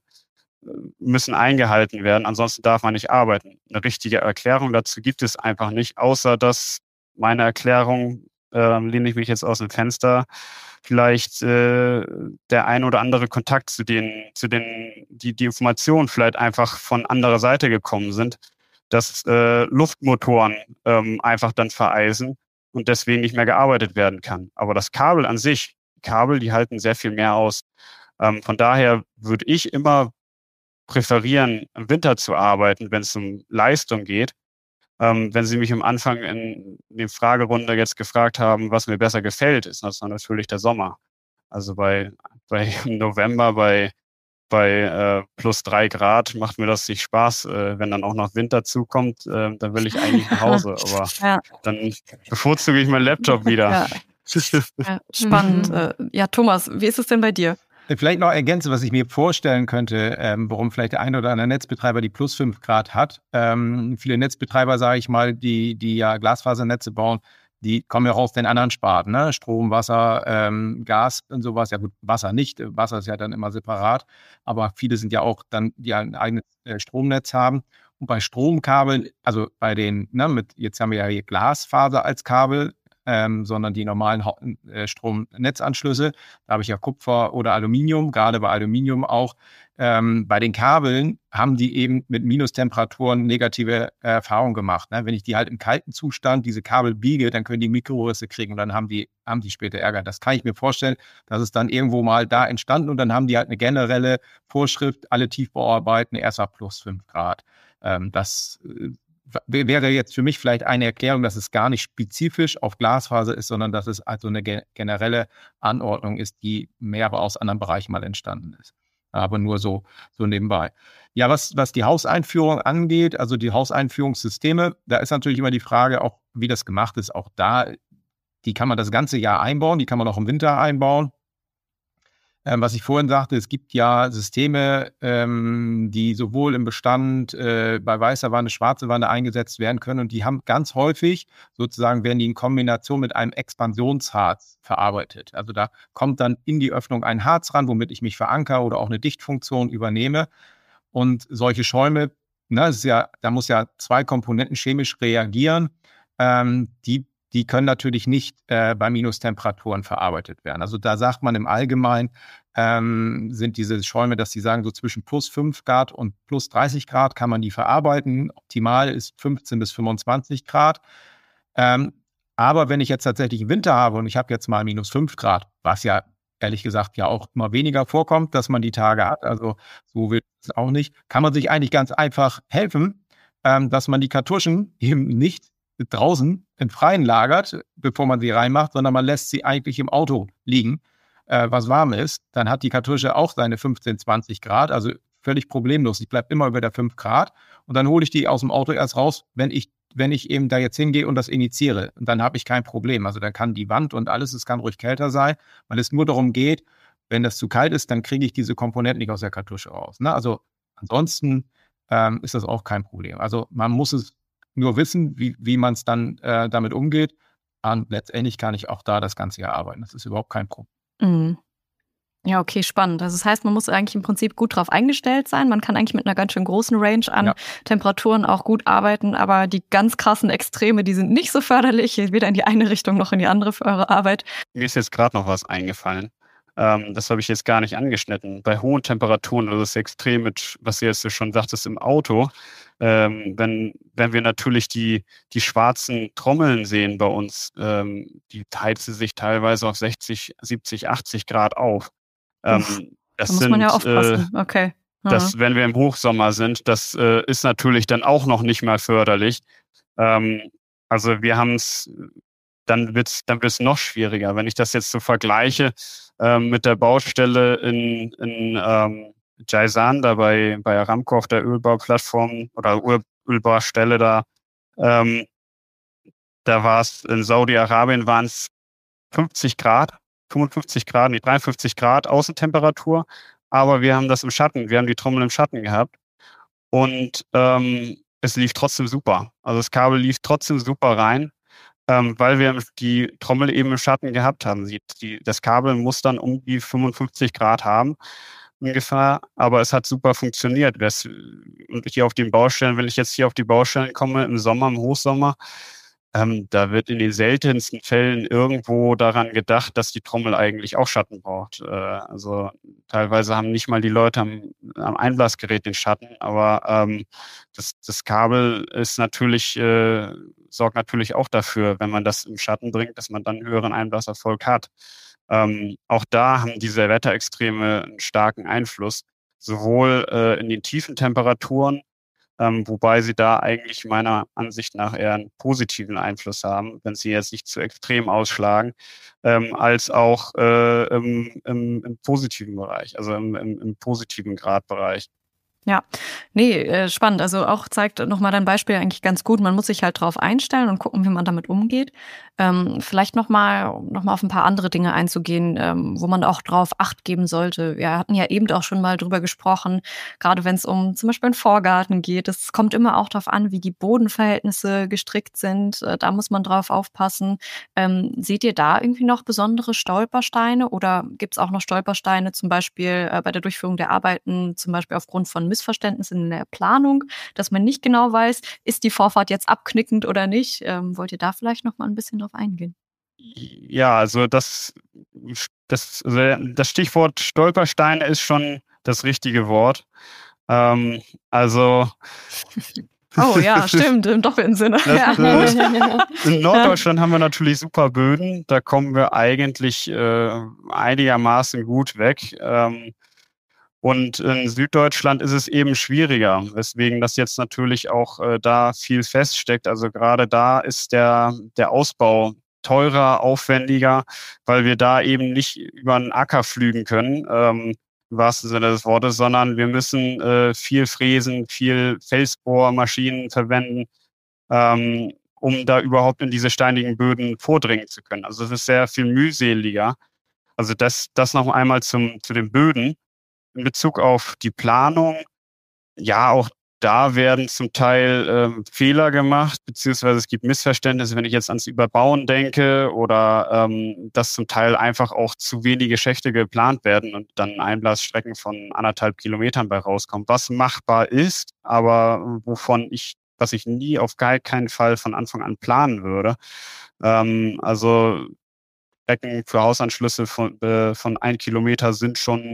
müssen eingehalten werden, ansonsten darf man nicht arbeiten. Eine richtige Erklärung dazu gibt es einfach nicht, außer dass meine Erklärung, äh, lehne ich mich jetzt aus dem Fenster, vielleicht äh, der ein oder andere Kontakt zu den, zu den, die, die Informationen vielleicht einfach von anderer Seite gekommen sind, dass äh, Luftmotoren ähm, einfach dann vereisen und deswegen nicht mehr gearbeitet werden kann. Aber das Kabel an sich, Kabel, die halten sehr viel mehr aus. Ähm, von daher würde ich immer präferieren, im Winter zu arbeiten, wenn es um Leistung geht. Ähm, wenn Sie mich am Anfang in, in der Fragerunde jetzt gefragt haben, was mir besser gefällt, ist das dann natürlich der Sommer. Also bei, bei im November bei, bei äh, plus drei Grad macht mir das nicht Spaß. Äh, wenn dann auch noch Winter zukommt, äh, dann will ich eigentlich nach Hause. Aber ja. Dann bevorzuge ich meinen Laptop wieder. Ja. Ja, spannend. Mhm. Ja, Thomas, wie ist es denn bei dir? Vielleicht noch ergänzen, was ich mir vorstellen könnte, ähm, warum vielleicht der eine oder andere Netzbetreiber die plus fünf Grad hat. Ähm, viele Netzbetreiber, sage ich mal, die, die ja Glasfasernetze bauen, die kommen ja auch aus den anderen Sparten, ne? Strom, Wasser, ähm, Gas und sowas. Ja gut, Wasser nicht. Wasser ist ja dann immer separat. Aber viele sind ja auch dann, die ein eigenes äh, Stromnetz haben. Und bei Stromkabeln, also bei den, ne, mit, jetzt haben wir ja hier Glasfaser als Kabel, Ähm, sondern die normalen äh, Stromnetzanschlüsse. Da habe ich ja Kupfer oder Aluminium, gerade bei Aluminium auch. Ähm, bei den Kabeln haben die eben mit Minustemperaturen negative äh, Erfahrungen gemacht. Ne? Wenn ich die halt im kalten Zustand, diese Kabel biege, dann können die Mikrorisse kriegen und dann haben die, haben die später Ärger. Das kann ich mir vorstellen, dass es dann irgendwo mal da entstanden und dann haben die halt eine generelle Vorschrift, alle Tiefbauarbeiten erst ab plus fünf Grad. Ähm, das äh, wäre jetzt für mich vielleicht eine Erklärung, dass es gar nicht spezifisch auf Glasfaser ist, sondern dass es also eine generelle Anordnung ist, die mehr aus anderen Bereichen mal entstanden ist. Aber nur so, so nebenbei. Ja, was, was die Hauseinführung angeht, also die Hauseinführungssysteme, da ist natürlich immer die Frage, auch wie das gemacht ist. Auch da, die kann man das ganze Jahr einbauen, die kann man auch im Winter einbauen. Ähm, was ich vorhin sagte, es gibt ja Systeme, ähm, die sowohl im Bestand äh, bei weißer Wanne, schwarze Wanne eingesetzt werden können und die haben ganz häufig, sozusagen werden die in Kombination mit einem Expansionsharz verarbeitet. Also da kommt dann in die Öffnung ein Harz ran, womit ich mich verankere oder auch eine Dichtfunktion übernehme. Und solche Schäume, ne, das ist ja, da muss ja zwei Komponenten chemisch reagieren, ähm, die Die können natürlich nicht äh, bei Minustemperaturen verarbeitet werden. Also da sagt man im Allgemeinen, ähm, sind diese Schäume, dass sie sagen, so zwischen plus fünf Grad und plus dreißig Grad kann man die verarbeiten. Optimal ist fünfzehn bis fünfundzwanzig Grad. Ähm, aber wenn ich jetzt tatsächlich einen Winter habe und ich habe jetzt mal minus fünf Grad, was ja ehrlich gesagt ja auch immer weniger vorkommt, dass man die Tage hat, also so will es auch nicht, kann man sich eigentlich ganz einfach helfen, ähm, dass man die Kartuschen eben nicht draußen im Freien lagert, bevor man sie reinmacht, sondern man lässt sie eigentlich im Auto liegen, äh, was warm ist. Dann hat die Kartusche auch seine fünfzehn, zwanzig Grad, also völlig problemlos. Ich bleibe immer über der fünf Grad und dann hole ich die aus dem Auto erst raus, wenn ich, wenn ich eben da jetzt hingehe und das initiiere. Und dann habe ich kein Problem. Also dann kann die Wand und alles, es kann ruhig kälter sein, weil es nur darum geht, wenn das zu kalt ist, dann kriege ich diese Komponenten nicht aus der Kartusche raus. Ne? Also ansonsten ähm, ist das auch kein Problem. Also man muss es nur wissen, wie, wie man es dann äh, damit umgeht. Und letztendlich kann ich auch da das Ganze erarbeiten. Das ist überhaupt kein Problem. Mhm. Ja, okay, spannend. Also das heißt, man muss eigentlich im Prinzip gut drauf eingestellt sein. Man kann eigentlich mit einer ganz schön großen Range an ja. Temperaturen auch gut arbeiten, aber die ganz krassen Extreme, die sind nicht so förderlich, weder in die eine Richtung noch in die andere für eure Arbeit. Mir ist jetzt gerade noch was eingefallen. Ähm, das habe ich jetzt gar nicht angeschnitten. Bei hohen Temperaturen, also das Extrem mit, was du jetzt schon sagtest, im Auto, ähm, wenn, wenn wir natürlich die, die schwarzen Trommeln sehen bei uns, ähm, die heizen sich teilweise auf sechzig, siebzig, achtzig Grad auf. Ähm, Uff, das da muss sind, man ja aufpassen. Äh, okay. Mhm. Das, wenn wir im Hochsommer sind, das äh, ist natürlich dann auch noch nicht mal förderlich. Ähm, also wir haben es, dann wird es dann wird's noch schwieriger. Wenn ich das jetzt so vergleiche ähm, mit der Baustelle in, in ähm, Jaisan, da bei, bei Aramco auf der Ölbauplattform oder Öl, Ölbaustelle da, ähm, da war es in Saudi-Arabien waren es fünfzig Grad, fünfundfünfzig Grad, nee, dreiundfünfzig Grad Außentemperatur, aber wir haben das im Schatten, wir haben die Trommel im Schatten gehabt und ähm, es lief trotzdem super. Also das Kabel lief trotzdem super rein, ähm, weil wir die Trommel eben im Schatten gehabt haben. Die, die, das Kabel muss dann um die fünfundfünfzig Grad haben ungefähr, aber es hat super funktioniert. Und hier auf den Baustellen, wenn ich jetzt hier auf die Baustellen komme, im Sommer, im Hochsommer, ähm, da wird in den seltensten Fällen irgendwo daran gedacht, dass die Trommel eigentlich auch Schatten braucht. Äh, also teilweise haben nicht mal die Leute am, am Einblasgerät den Schatten, aber ähm, das, das Kabel ist natürlich, äh, sorgt natürlich auch dafür, wenn man das im Schatten bringt, dass man dann einen höheren Einblaserfolg hat. Ähm, auch da haben diese Wetterextreme einen starken Einfluss, sowohl äh, in den tiefen Temperaturen, ähm, wobei sie da eigentlich meiner Ansicht nach eher einen positiven Einfluss haben, wenn sie jetzt nicht zu extrem ausschlagen, ähm, als auch äh, im, im, im positiven Bereich, also im, im, im positiven Gradbereich. Ja, nee, äh, spannend. Also auch zeigt nochmal dein Beispiel eigentlich ganz gut. Man muss sich halt drauf einstellen und gucken, wie man damit umgeht. Ähm, vielleicht nochmal noch mal auf ein paar andere Dinge einzugehen, ähm, wo man auch drauf Acht geben sollte. Wir hatten ja eben auch schon mal drüber gesprochen, gerade wenn es um zum Beispiel einen Vorgarten geht. Es kommt immer auch darauf an, wie die Bodenverhältnisse gestrickt sind. Äh, da muss man drauf aufpassen. Ähm, seht ihr da irgendwie noch besondere Stolpersteine oder gibt es auch noch Stolpersteine zum Beispiel äh, bei der Durchführung der Arbeiten, zum Beispiel aufgrund von Missverständnissen in der Planung, dass man nicht genau weiß, ist die Vorfahrt jetzt abknickend oder nicht? Ähm, wollt ihr da vielleicht noch mal ein bisschen drauf eingehen? Ja, also das, das, das Stichwort Stolpersteine ist schon das richtige Wort. Ähm, also Oh ja, stimmt, im doppelten Sinne. Das, ja. äh, in Norddeutschland haben wir natürlich super Böden, da kommen wir eigentlich äh, einigermaßen gut weg. Ähm, Und in Süddeutschland ist es eben schwieriger, weswegen das jetzt natürlich auch äh, da viel feststeckt. Also gerade da ist der, der Ausbau teurer, aufwendiger, weil wir da eben nicht über einen Acker pflügen können, ähm, im wahrsten Sinne des Wortes, sondern wir müssen äh, viel fräsen, viel Felsbohrmaschinen verwenden, ähm, um da überhaupt in diese steinigen Böden vordringen zu können. Also es ist sehr viel mühseliger. Also das, das noch einmal zum, zu den Böden. In Bezug auf die Planung, ja, auch da werden zum Teil ähm, Fehler gemacht, beziehungsweise es gibt Missverständnisse, wenn ich jetzt ans Überbauen denke oder ähm, dass zum Teil einfach auch zu wenige Schächte geplant werden und dann Einblasstrecken von anderthalb Kilometern bei rauskommen, was machbar ist, aber wovon ich, was ich nie auf gar keinen Fall von Anfang an planen würde. Ähm, also Strecken für Hausanschlüsse von, äh, von ein Kilometer sind schon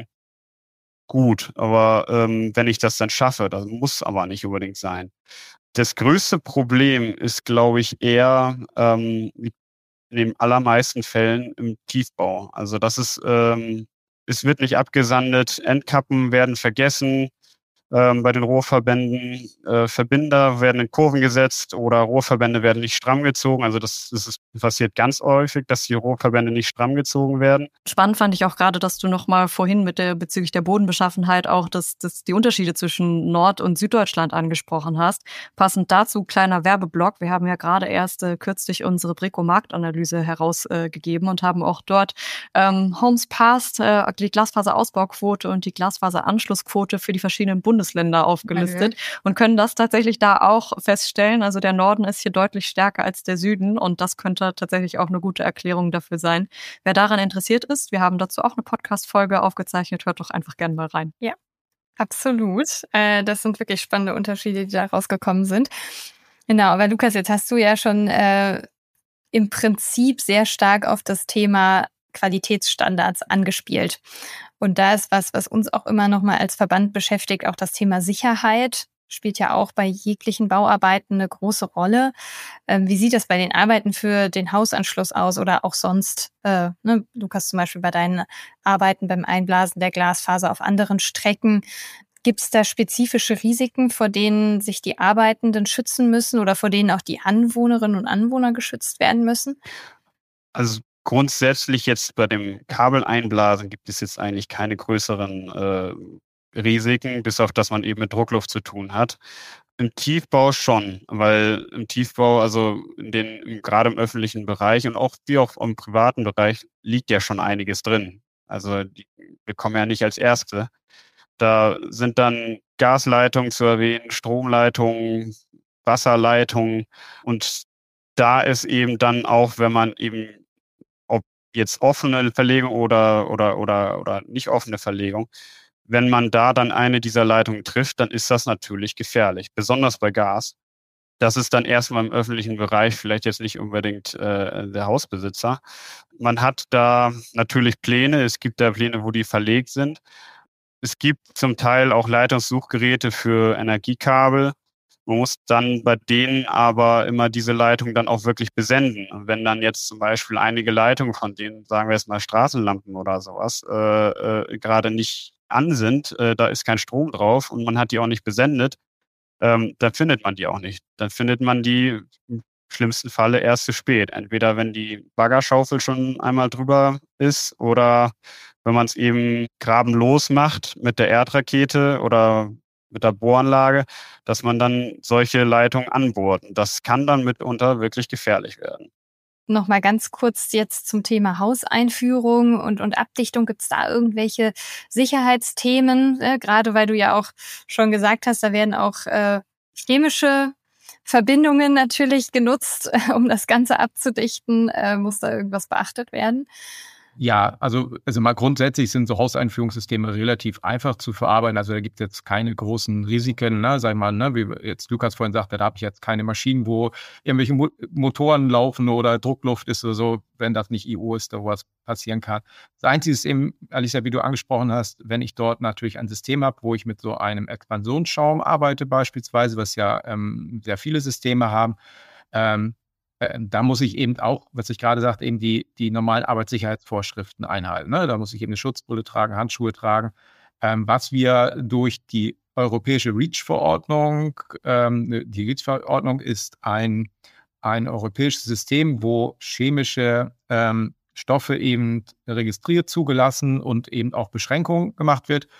gut, aber ähm, wenn ich das dann schaffe, das muss aber nicht unbedingt sein. Das größte Problem ist, glaube ich, eher ähm, in den allermeisten Fällen im Tiefbau. Also das ist, ähm, es wird nicht abgesandet, Endkappen werden vergessen. Ähm, bei den Rohrverbänden äh, Verbinder werden in Kurven gesetzt oder Rohrverbände werden nicht stramm gezogen. Also das, das ist, passiert ganz häufig, dass die Rohrverbände nicht stramm gezogen werden. Spannend fand ich auch gerade, dass du noch mal vorhin mit der bezüglich der Bodenbeschaffenheit auch das, das die Unterschiede zwischen Nord- und Süddeutschland angesprochen hast. Passend dazu kleiner Werbeblock. Wir haben ja gerade erst äh, kürzlich unsere Breco-Marktanalyse herausgegeben äh, und haben auch dort ähm, Homes Passed, äh, die Glasfaserausbauquote und die Glasfaseranschlussquote für die verschiedenen Bundesländer aufgelistet mhm. und können das tatsächlich da auch feststellen. Also der Norden ist hier deutlich stärker als der Süden und das könnte tatsächlich auch eine gute Erklärung dafür sein. Wer daran interessiert ist, wir haben dazu auch eine Podcast-Folge aufgezeichnet, hört doch einfach gerne mal rein. Ja, absolut. Äh, das sind wirklich spannende Unterschiede, die da rausgekommen sind. Genau, aber Lukas, jetzt hast du ja schon äh, im Prinzip sehr stark auf das Thema Qualitätsstandards angespielt. Und da ist was, was uns auch immer noch mal als Verband beschäftigt, auch das Thema Sicherheit spielt ja auch bei jeglichen Bauarbeiten eine große Rolle. Ähm, wie sieht das bei den Arbeiten für den Hausanschluss aus oder auch sonst? Äh, ne, Lukas, zum Beispiel bei deinen Arbeiten beim Einblasen der Glasfaser auf anderen Strecken. Gibt es da spezifische Risiken, vor denen sich die Arbeitenden schützen müssen oder vor denen auch die Anwohnerinnen und Anwohner geschützt werden müssen? Also grundsätzlich jetzt bei dem Kabeleinblasen gibt es jetzt eigentlich keine größeren äh, Risiken, bis auf dass man eben mit Druckluft zu tun hat. Im Tiefbau schon, weil im Tiefbau, also in den, gerade im öffentlichen Bereich und auch wie auch im privaten Bereich, liegt ja schon einiges drin. Also die, wir kommen ja nicht als Erste. Da sind dann Gasleitungen zu erwähnen, Stromleitungen, Wasserleitungen und da ist eben dann auch, wenn man eben jetzt offene Verlegung oder, oder, oder, oder nicht offene Verlegung, wenn man da dann eine dieser Leitungen trifft, dann ist das natürlich gefährlich, besonders bei Gas. Das ist dann erstmal im öffentlichen Bereich, vielleicht jetzt nicht unbedingt äh, der Hausbesitzer. Man hat da natürlich Pläne, es gibt da Pläne, wo die verlegt sind. Es gibt zum Teil auch Leitungssuchgeräte für Energiekabel. Man muss dann bei denen aber immer diese Leitung dann auch wirklich besenden. Und wenn dann jetzt zum Beispiel einige Leitungen von denen, sagen wir jetzt mal Straßenlampen oder sowas, äh, äh, gerade nicht an sind, äh, da ist kein Strom drauf und man hat die auch nicht besendet, ähm, dann findet man die auch nicht. Dann findet man die im schlimmsten Falle erst zu spät. Entweder wenn die Baggerschaufel schon einmal drüber ist oder wenn man es eben grabenlos macht mit der Erdrakete oder mit der Bohranlage, dass man dann solche Leitungen anbohrt. Das kann dann mitunter wirklich gefährlich werden. Nochmal ganz kurz jetzt zum Thema Hauseinführung und, und Abdichtung. Gibt es da irgendwelche Sicherheitsthemen? Äh, gerade weil du ja auch schon gesagt hast, da werden auch äh, chemische Verbindungen natürlich genutzt, äh, um das Ganze abzudichten. Äh, muss da irgendwas beachtet werden? Ja, also, also mal grundsätzlich sind so Hauseinführungssysteme relativ einfach zu verarbeiten. Also da gibt es jetzt keine großen Risiken, ne? Sag mal, ne? Wie jetzt Lukas vorhin sagte, da habe ich jetzt keine Maschinen, wo irgendwelche Mo- Motoren laufen oder Druckluft ist oder so, wenn das nicht I O ist, da wo was passieren kann. Das Einzige ist eben, Alicia, wie du angesprochen hast, wenn ich dort natürlich ein System habe, wo ich mit so einem Expansionsschaum arbeite beispielsweise, was ja ähm, sehr viele Systeme haben, ähm, da muss ich eben auch, was ich gerade sagte, eben die, die normalen Arbeitssicherheitsvorschriften einhalten. Ne? Da muss ich eben eine Schutzbrille tragen, Handschuhe tragen. Ähm, was wir durch die europäische REACH-Verordnung, ähm, die REACH-Verordnung ist ein, ein europäisches System, wo chemische ähm, Stoffe eben registriert, zugelassen und eben auch Beschränkungen gemacht wird.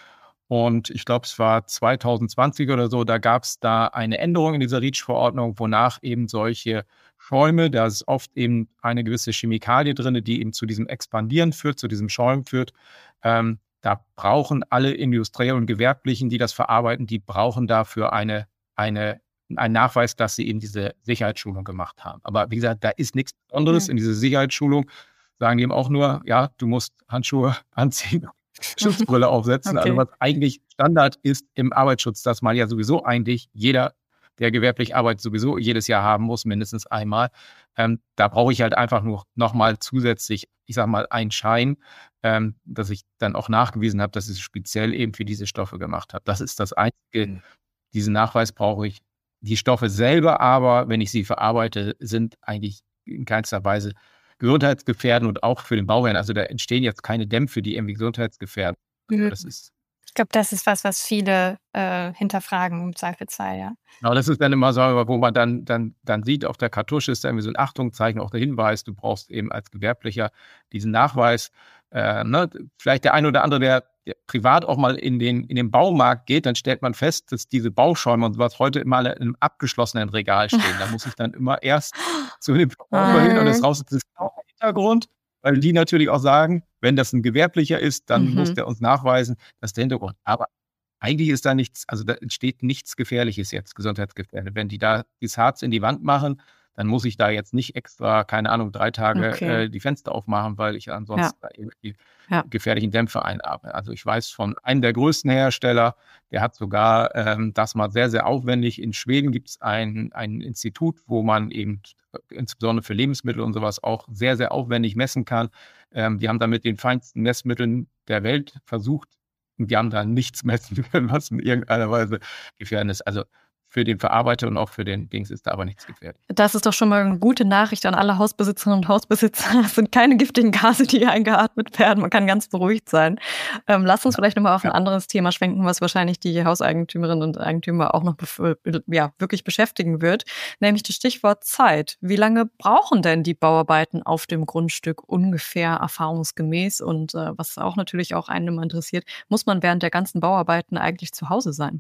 Und ich glaube, es war zwanzig zwanzig oder so, da gab es da eine Änderung in dieser REACH-Verordnung, wonach eben solche Schäume, da ist oft eben eine gewisse Chemikalie drin, die eben zu diesem Expandieren führt, zu diesem Schäumen führt. Ähm, da brauchen alle Industriellen und Gewerblichen, die das verarbeiten, die brauchen dafür eine, eine, einen Nachweis, dass sie eben diese Sicherheitsschulung gemacht haben. Aber wie gesagt, da ist nichts Besonderes. Mhm. In dieser Sicherheitsschulung sagen die eben auch nur, ja, du musst Handschuhe anziehen, Schutzbrille aufsetzen. Okay. Also was eigentlich Standard ist im Arbeitsschutz, dass man ja sowieso eigentlich jeder, der gewerblich arbeitet, sowieso jedes Jahr haben muss, mindestens einmal. Ähm, da brauche ich halt einfach nur nochmal zusätzlich, ich sag mal, einen Schein, ähm, dass ich dann auch nachgewiesen habe, dass ich es speziell eben für diese Stoffe gemacht habe. Das ist das Einzige. Mhm. Diesen Nachweis brauche ich. Die Stoffe selber aber, wenn ich sie verarbeite, sind eigentlich in keinster Weise gesundheitsgefährdend und auch für den Bauherrn. Also da entstehen jetzt keine Dämpfe, die irgendwie gesundheitsgefährden. Mhm. Das ist Ich glaube, das ist was, was viele äh, hinterfragen im Zweifelsfall, ja. Genau, das ist dann immer so, wo man dann, dann, dann sieht, auf der Kartusche ist da irgendwie so ein Achtungszeichen, auch der Hinweis, du brauchst eben als Gewerblicher diesen Nachweis. Äh, ne? Vielleicht der eine oder andere, der, der privat auch mal in den, in den Baumarkt geht, dann stellt man fest, dass diese Bauschäume und sowas heute immer in einem abgeschlossenen Regal stehen. Da muss ich dann immer erst zu dem Verkäufer hin und das raus ist auch der Hintergrund, weil die natürlich auch sagen, wenn das ein Gewerblicher ist, dann mhm. muss der uns nachweisen, dass der Hintergrund. Aber eigentlich ist da nichts, also da entsteht nichts Gefährliches jetzt, gesundheitsgefährdet. Wenn die da das Harz in die Wand machen, dann muss ich da jetzt nicht extra, keine Ahnung, drei Tage okay. äh, die Fenster aufmachen, weil ich ansonsten ja. da irgendwie ja. gefährlichen Dämpfe einatme. Also ich weiß von einem der größten Hersteller, der hat sogar ähm, das mal sehr, sehr aufwendig. In Schweden gibt es ein, ein Institut, wo man eben insbesondere für Lebensmittel und sowas auch sehr, sehr aufwendig messen kann. Ähm, die haben da mit den feinsten Messmitteln der Welt versucht, und die haben da nichts messen können, was in irgendeiner Weise gefährlich ist. Also für den Verarbeiter und auch für den Dings ist da aber nichts gefährlich. Das ist doch schon mal eine gute Nachricht an alle Hausbesitzerinnen und Hausbesitzer. Es sind keine giftigen Gase, die eingeatmet werden. Man kann ganz beruhigt sein. Ähm, lass uns vielleicht nochmal auf ein ja. anderes Thema schwenken, was wahrscheinlich die Hauseigentümerinnen und Eigentümer auch noch bef- ja, wirklich beschäftigen wird, nämlich das Stichwort Zeit. Wie lange brauchen denn die Bauarbeiten auf dem Grundstück ungefähr erfahrungsgemäß? Und äh, was auch natürlich auch einen immer interessiert, muss man während der ganzen Bauarbeiten eigentlich zu Hause sein?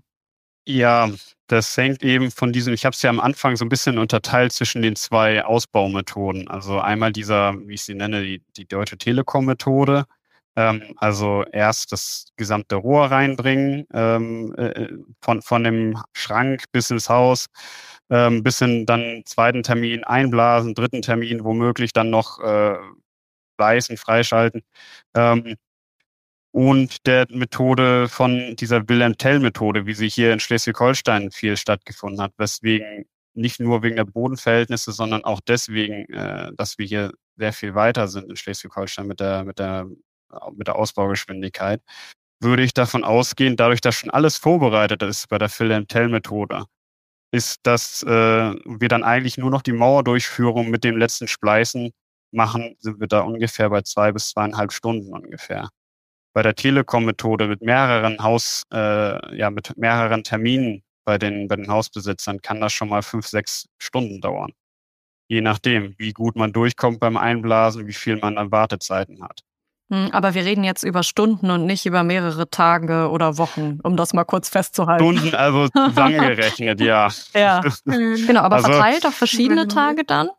Ja, das hängt eben von diesem, ich habe es ja am Anfang so ein bisschen unterteilt zwischen den zwei Ausbaumethoden. Also einmal dieser, wie ich sie nenne, die, die Deutsche Telekom-Methode. Ähm, also erst das gesamte Rohr reinbringen, ähm, äh, von, von dem Schrank bis ins Haus, ähm, bis hin dann zweiten Termin einblasen, dritten Termin womöglich dann noch äh, bleißen, freischalten. Ähm, Und der Methode von dieser Wilhelm-Tell-Methode, wie sie hier in Schleswig-Holstein viel stattgefunden hat, weswegen nicht nur wegen der Bodenverhältnisse, sondern auch deswegen, äh, dass wir hier sehr viel weiter sind in Schleswig-Holstein mit der, mit der, mit der Ausbaugeschwindigkeit, würde ich davon ausgehen, dadurch, dass schon alles vorbereitet ist bei der Wilhelm-Tell-Methode, ist, dass äh, wir dann eigentlich nur noch die Mauerdurchführung mit dem letzten Spleißen machen, sind wir da ungefähr bei zwei bis zweieinhalb Stunden ungefähr. Bei der Telekom-Methode mit mehreren Haus, äh, ja, mit mehreren Terminen bei den, bei den Hausbesitzern kann das schon mal fünf, sechs Stunden dauern. Je nachdem, wie gut man durchkommt beim Einblasen, wie viel man an Wartezeiten hat. Aber wir reden jetzt über Stunden und nicht über mehrere Tage oder Wochen, um das mal kurz festzuhalten. Stunden, also zusammengerechnet, ja. Ja, genau, aber also, verteilt auf verschiedene Tage dann?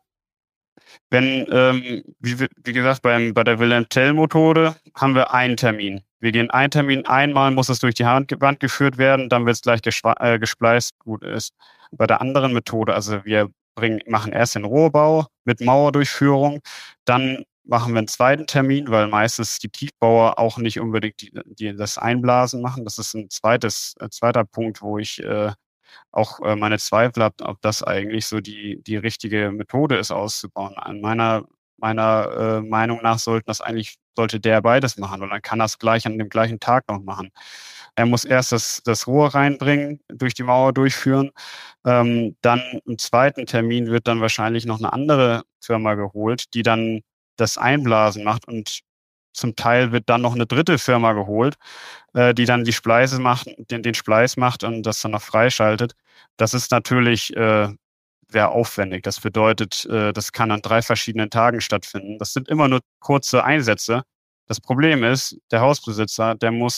Wenn, ähm, wie, wie gesagt, beim, bei der Wilhelm-Tell-Methode haben wir einen Termin. Wir gehen einen Termin, einmal muss es durch die Wand geführt werden, dann wird es gleich geschwa- äh, gespleist, gut ist. Bei der anderen Methode, also wir bringen, machen erst den Rohbau mit Mauerdurchführung, dann machen wir einen zweiten Termin, weil meistens die Tiefbauer auch nicht unbedingt die, die das Einblasen machen. Das ist ein zweites, äh, zweiter Punkt, wo ich äh, auch äh, meine Zweifel habe, ob das eigentlich so die, die richtige Methode ist, auszubauen. An meiner, meiner äh, Meinung nach sollten das eigentlich, sollte der beides machen, und dann kann er es gleich an dem gleichen Tag noch machen. Er muss erst das, das Rohr reinbringen, durch die Mauer durchführen. Ähm, dann im zweiten Termin wird dann wahrscheinlich noch eine andere Firma geholt, die dann das Einblasen macht, und zum Teil wird dann noch eine dritte Firma geholt, äh, die dann die Spleiße macht, den, den Spleiß macht und das dann noch freischaltet. Das ist natürlich äh, sehr aufwendig. Das bedeutet, äh, das kann an drei verschiedenen Tagen stattfinden. Das sind immer nur kurze Einsätze. Das Problem ist, der Hausbesitzer, der muss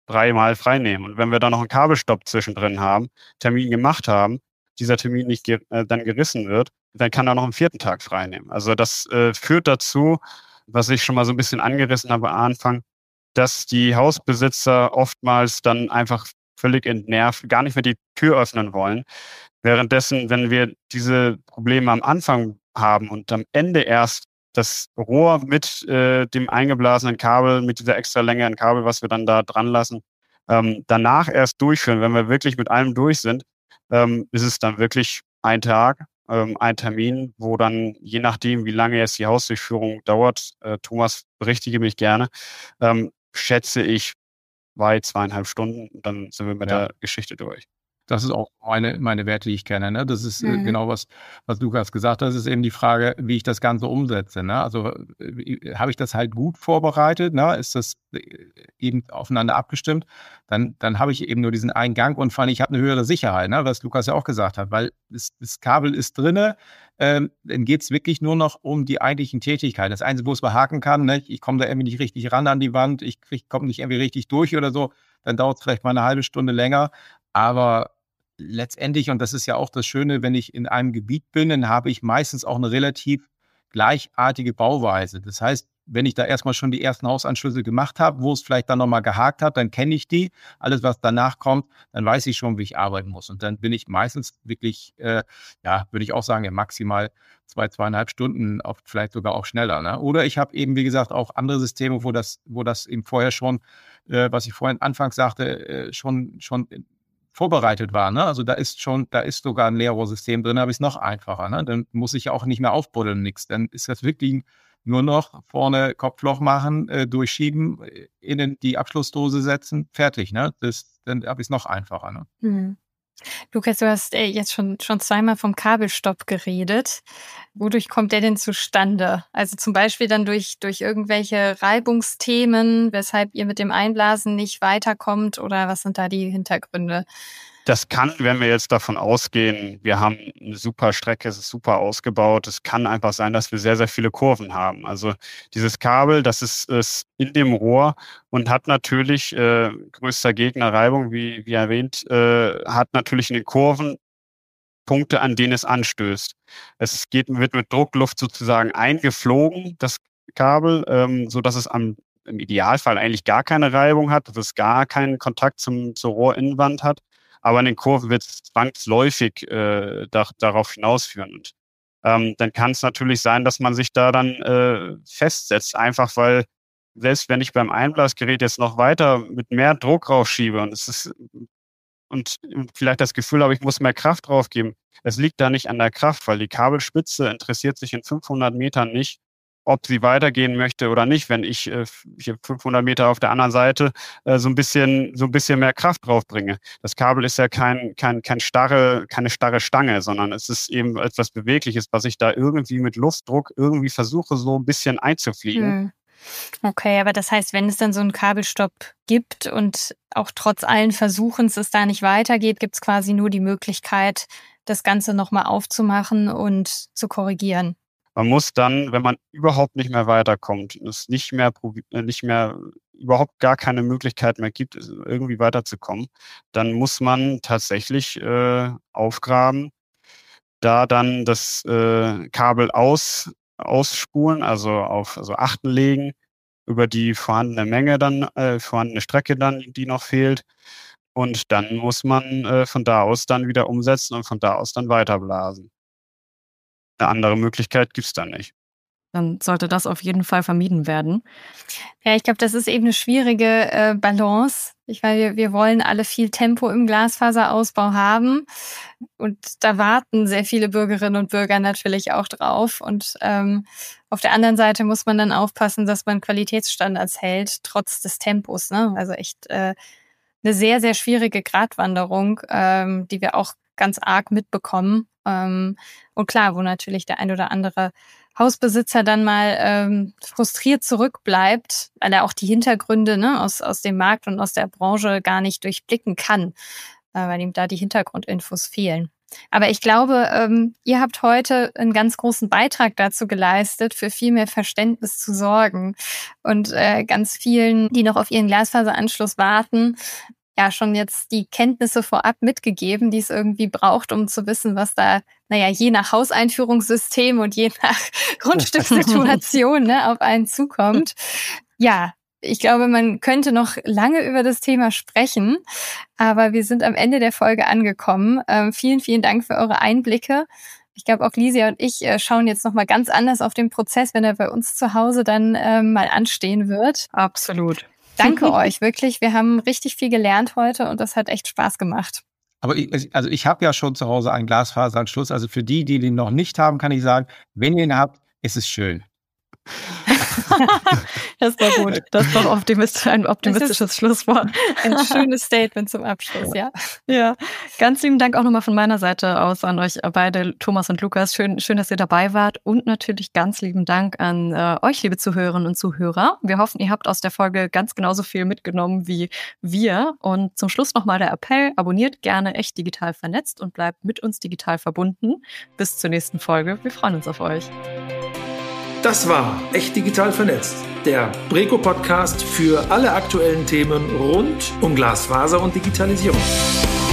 dreimal frei nehmen. Und wenn wir dann noch einen Kabelstopp zwischendrin haben, Termin gemacht haben, dieser Termin nicht ge- äh, dann gerissen wird, dann kann er noch einen vierten Tag frei nehmen. Also das äh, führt dazu, was ich schon mal so ein bisschen angerissen habe am Anfang, dass die Hausbesitzer oftmals dann einfach völlig entnervt gar nicht mehr die Tür öffnen wollen. Währenddessen, wenn wir diese Probleme am Anfang haben und am Ende erst das Rohr mit äh, dem eingeblasenen Kabel, mit dieser extra Länge an Kabel, was wir dann da dran lassen, ähm, danach erst durchführen, wenn wir wirklich mit allem durch sind, ähm, ist es dann wirklich ein Tag, ähm, ein Termin, wo dann, je nachdem, wie lange jetzt die Hausdurchführung dauert, äh, Thomas, berichtige mich gerne, ähm, schätze ich zwei, zweieinhalb Stunden, dann sind wir mit Ja. der Geschichte durch. Das ist auch meine, meine Werte, die ich kenne. Ne? Das ist äh, Mhm. genau was, was Lukas gesagt hat. Das ist eben die Frage, wie ich das Ganze umsetze. Ne? Also äh, habe ich das halt gut vorbereitet? Ne? Ist das äh, eben aufeinander abgestimmt? Dann, dann habe ich eben nur diesen einen Gang und fand, ich habe eine höhere Sicherheit, ne? Was Lukas ja auch gesagt hat, weil das, das Kabel ist drinne. Ähm, dann geht es wirklich nur noch um die eigentlichen Tätigkeiten. Das Einzige, wo es behaken kann, ne? Ich komme da irgendwie nicht richtig ran an die Wand, ich komme nicht irgendwie richtig durch oder so, dann dauert es vielleicht mal eine halbe Stunde länger. Aber letztendlich, und das ist ja auch das Schöne, wenn ich in einem Gebiet bin, dann habe ich meistens auch eine relativ gleichartige Bauweise. Das heißt, wenn ich da erstmal schon die ersten Hausanschlüsse gemacht habe, wo es vielleicht dann nochmal gehakt hat, dann kenne ich die. Alles, was danach kommt, dann weiß ich schon, wie ich arbeiten muss. Und dann bin ich meistens wirklich, äh, ja, würde ich auch sagen, ja, maximal zwei, zweieinhalb Stunden, oft vielleicht sogar auch schneller. Ne? Oder ich habe eben, wie gesagt, auch andere Systeme, wo das, wo das eben vorher schon, äh, was ich vorhin anfangs sagte, äh, schon, schon vorbereitet war, ne? Also da ist schon, da ist sogar ein Leerrohrsystem drin, habe ich es noch einfacher, ne? Dann muss ich ja auch nicht mehr aufbuddeln, nix. Dann ist das wirklich nur noch vorne Kopfloch machen, äh, durchschieben, innen die Abschlussdose setzen, fertig, ne? Das, dann habe ich es noch einfacher, ne? Hm. Lukas, du hast äh, jetzt schon, schon zweimal vom Kabelstopp geredet. Wodurch kommt der denn zustande? Also zum Beispiel dann durch, durch irgendwelche Reibungsthemen, weshalb ihr mit dem Einblasen nicht weiterkommt, oder was sind da die Hintergründe? Das kann, wenn wir jetzt davon ausgehen, wir haben eine super Strecke, es ist super ausgebaut, es kann einfach sein, dass wir sehr, sehr viele Kurven haben. Also dieses Kabel, das ist, ist in dem Rohr und hat natürlich, äh, größter Gegner Reibung, wie, wie erwähnt, äh, hat natürlich in den Kurven Punkte, an denen es anstößt. Es geht, wird mit Druckluft sozusagen eingeflogen, das Kabel, ähm, so dass es am, im Idealfall eigentlich gar keine Reibung hat, dass es gar keinen Kontakt zum, zur Rohrinnenwand hat. Aber in den Kurven wird es zwangsläufig äh, da, darauf hinausführen. Und ähm, dann kann es natürlich sein, dass man sich da dann äh, festsetzt, einfach weil selbst wenn ich beim Einblasgerät jetzt noch weiter mit mehr Druck raufschiebe und es ist und vielleicht das Gefühl habe, ich muss mehr Kraft draufgeben, es liegt da nicht an der Kraft, weil die Kabelspitze interessiert sich in fünfhundert Metern nicht, ob sie weitergehen möchte oder nicht, wenn ich äh, hier fünfhundert Meter auf der anderen Seite äh, so ein bisschen so ein bisschen mehr Kraft draufbringe. Das Kabel ist ja kein kein kein starre keine starre Stange, sondern es ist eben etwas Bewegliches, was ich da irgendwie mit Luftdruck irgendwie versuche so ein bisschen einzufliegen. Hm. Okay, aber das heißt, wenn es dann so einen Kabelstopp gibt und auch trotz allen Versuchens es da nicht weitergeht, gibt es quasi nur die Möglichkeit, das Ganze nochmal aufzumachen und zu korrigieren. Man muss dann, wenn man überhaupt nicht mehr weiterkommt, es nicht mehr, nicht mehr, überhaupt gar keine Möglichkeit mehr gibt, irgendwie weiterzukommen, dann muss man tatsächlich äh, aufgraben, da dann das äh, Kabel aus, ausspulen, also auf also Achten legen, über die vorhandene Menge dann, äh, vorhandene Strecke dann, die noch fehlt. Und dann muss man äh, von da aus dann wieder umsetzen und von da aus dann weiterblasen. Eine andere Möglichkeit gibt's da nicht. Dann sollte das auf jeden Fall vermieden werden. Ja, ich glaube, das ist eben eine schwierige äh, Balance. Ich meine, wir, wir wollen alle viel Tempo im Glasfaserausbau haben. Und da warten sehr viele Bürgerinnen und Bürger natürlich auch drauf. Und ähm, auf der anderen Seite muss man dann aufpassen, dass man Qualitätsstandards hält, trotz des Tempos. Ne? Also echt äh, eine sehr, sehr schwierige Gratwanderung, ähm, die wir auch ganz arg mitbekommen. Ähm, und klar, wo natürlich der ein oder andere Hausbesitzer dann mal ähm, frustriert zurückbleibt, weil er auch die Hintergründe ne, aus, aus dem Markt und aus der Branche gar nicht durchblicken kann, äh, weil ihm da die Hintergrundinfos fehlen. Aber ich glaube, ähm, ihr habt heute einen ganz großen Beitrag dazu geleistet, für viel mehr Verständnis zu sorgen und äh, ganz vielen, die noch auf ihren Glasfaseranschluss warten, ja schon jetzt die Kenntnisse vorab mitgegeben, die es irgendwie braucht, um zu wissen, was da, naja, je nach Hauseinführungssystem und je nach Grundstückssituation ne, auf einen zukommt. Ja, ich glaube, man könnte noch lange über das Thema sprechen, aber wir sind am Ende der Folge angekommen. Ähm, vielen, vielen Dank für eure Einblicke. Ich glaube, auch Lisia und ich äh, schauen jetzt nochmal ganz anders auf den Prozess, wenn er bei uns zu Hause dann ähm, mal anstehen wird. Absolut. Danke euch, wirklich. Wir haben richtig viel gelernt heute und das hat echt Spaß gemacht. Aber ich, also ich habe ja schon zu Hause einen Glasfaseranschluss. Also für die, die den noch nicht haben, kann ich sagen, wenn ihr ihn habt, ist es schön. Das ist doch gut. Das ist doch optimistisch, ein optimistisches Schlusswort. Ein schönes Statement zum Abschluss, ja. Ja, ganz lieben Dank auch nochmal von meiner Seite aus an euch beide, Thomas und Lukas. Schön, schön, dass ihr dabei wart. Und natürlich ganz lieben Dank an äh, euch, liebe Zuhörerinnen und Zuhörer. Wir hoffen, ihr habt aus der Folge ganz genauso viel mitgenommen wie wir. Und zum Schluss nochmal der Appell, abonniert gerne Echt Digital Vernetzt und bleibt mit uns digital verbunden. Bis zur nächsten Folge. Wir freuen uns auf euch. Das war Echt Digital Vernetzt, der Breco-Podcast für alle aktuellen Themen rund um Glasfaser und Digitalisierung.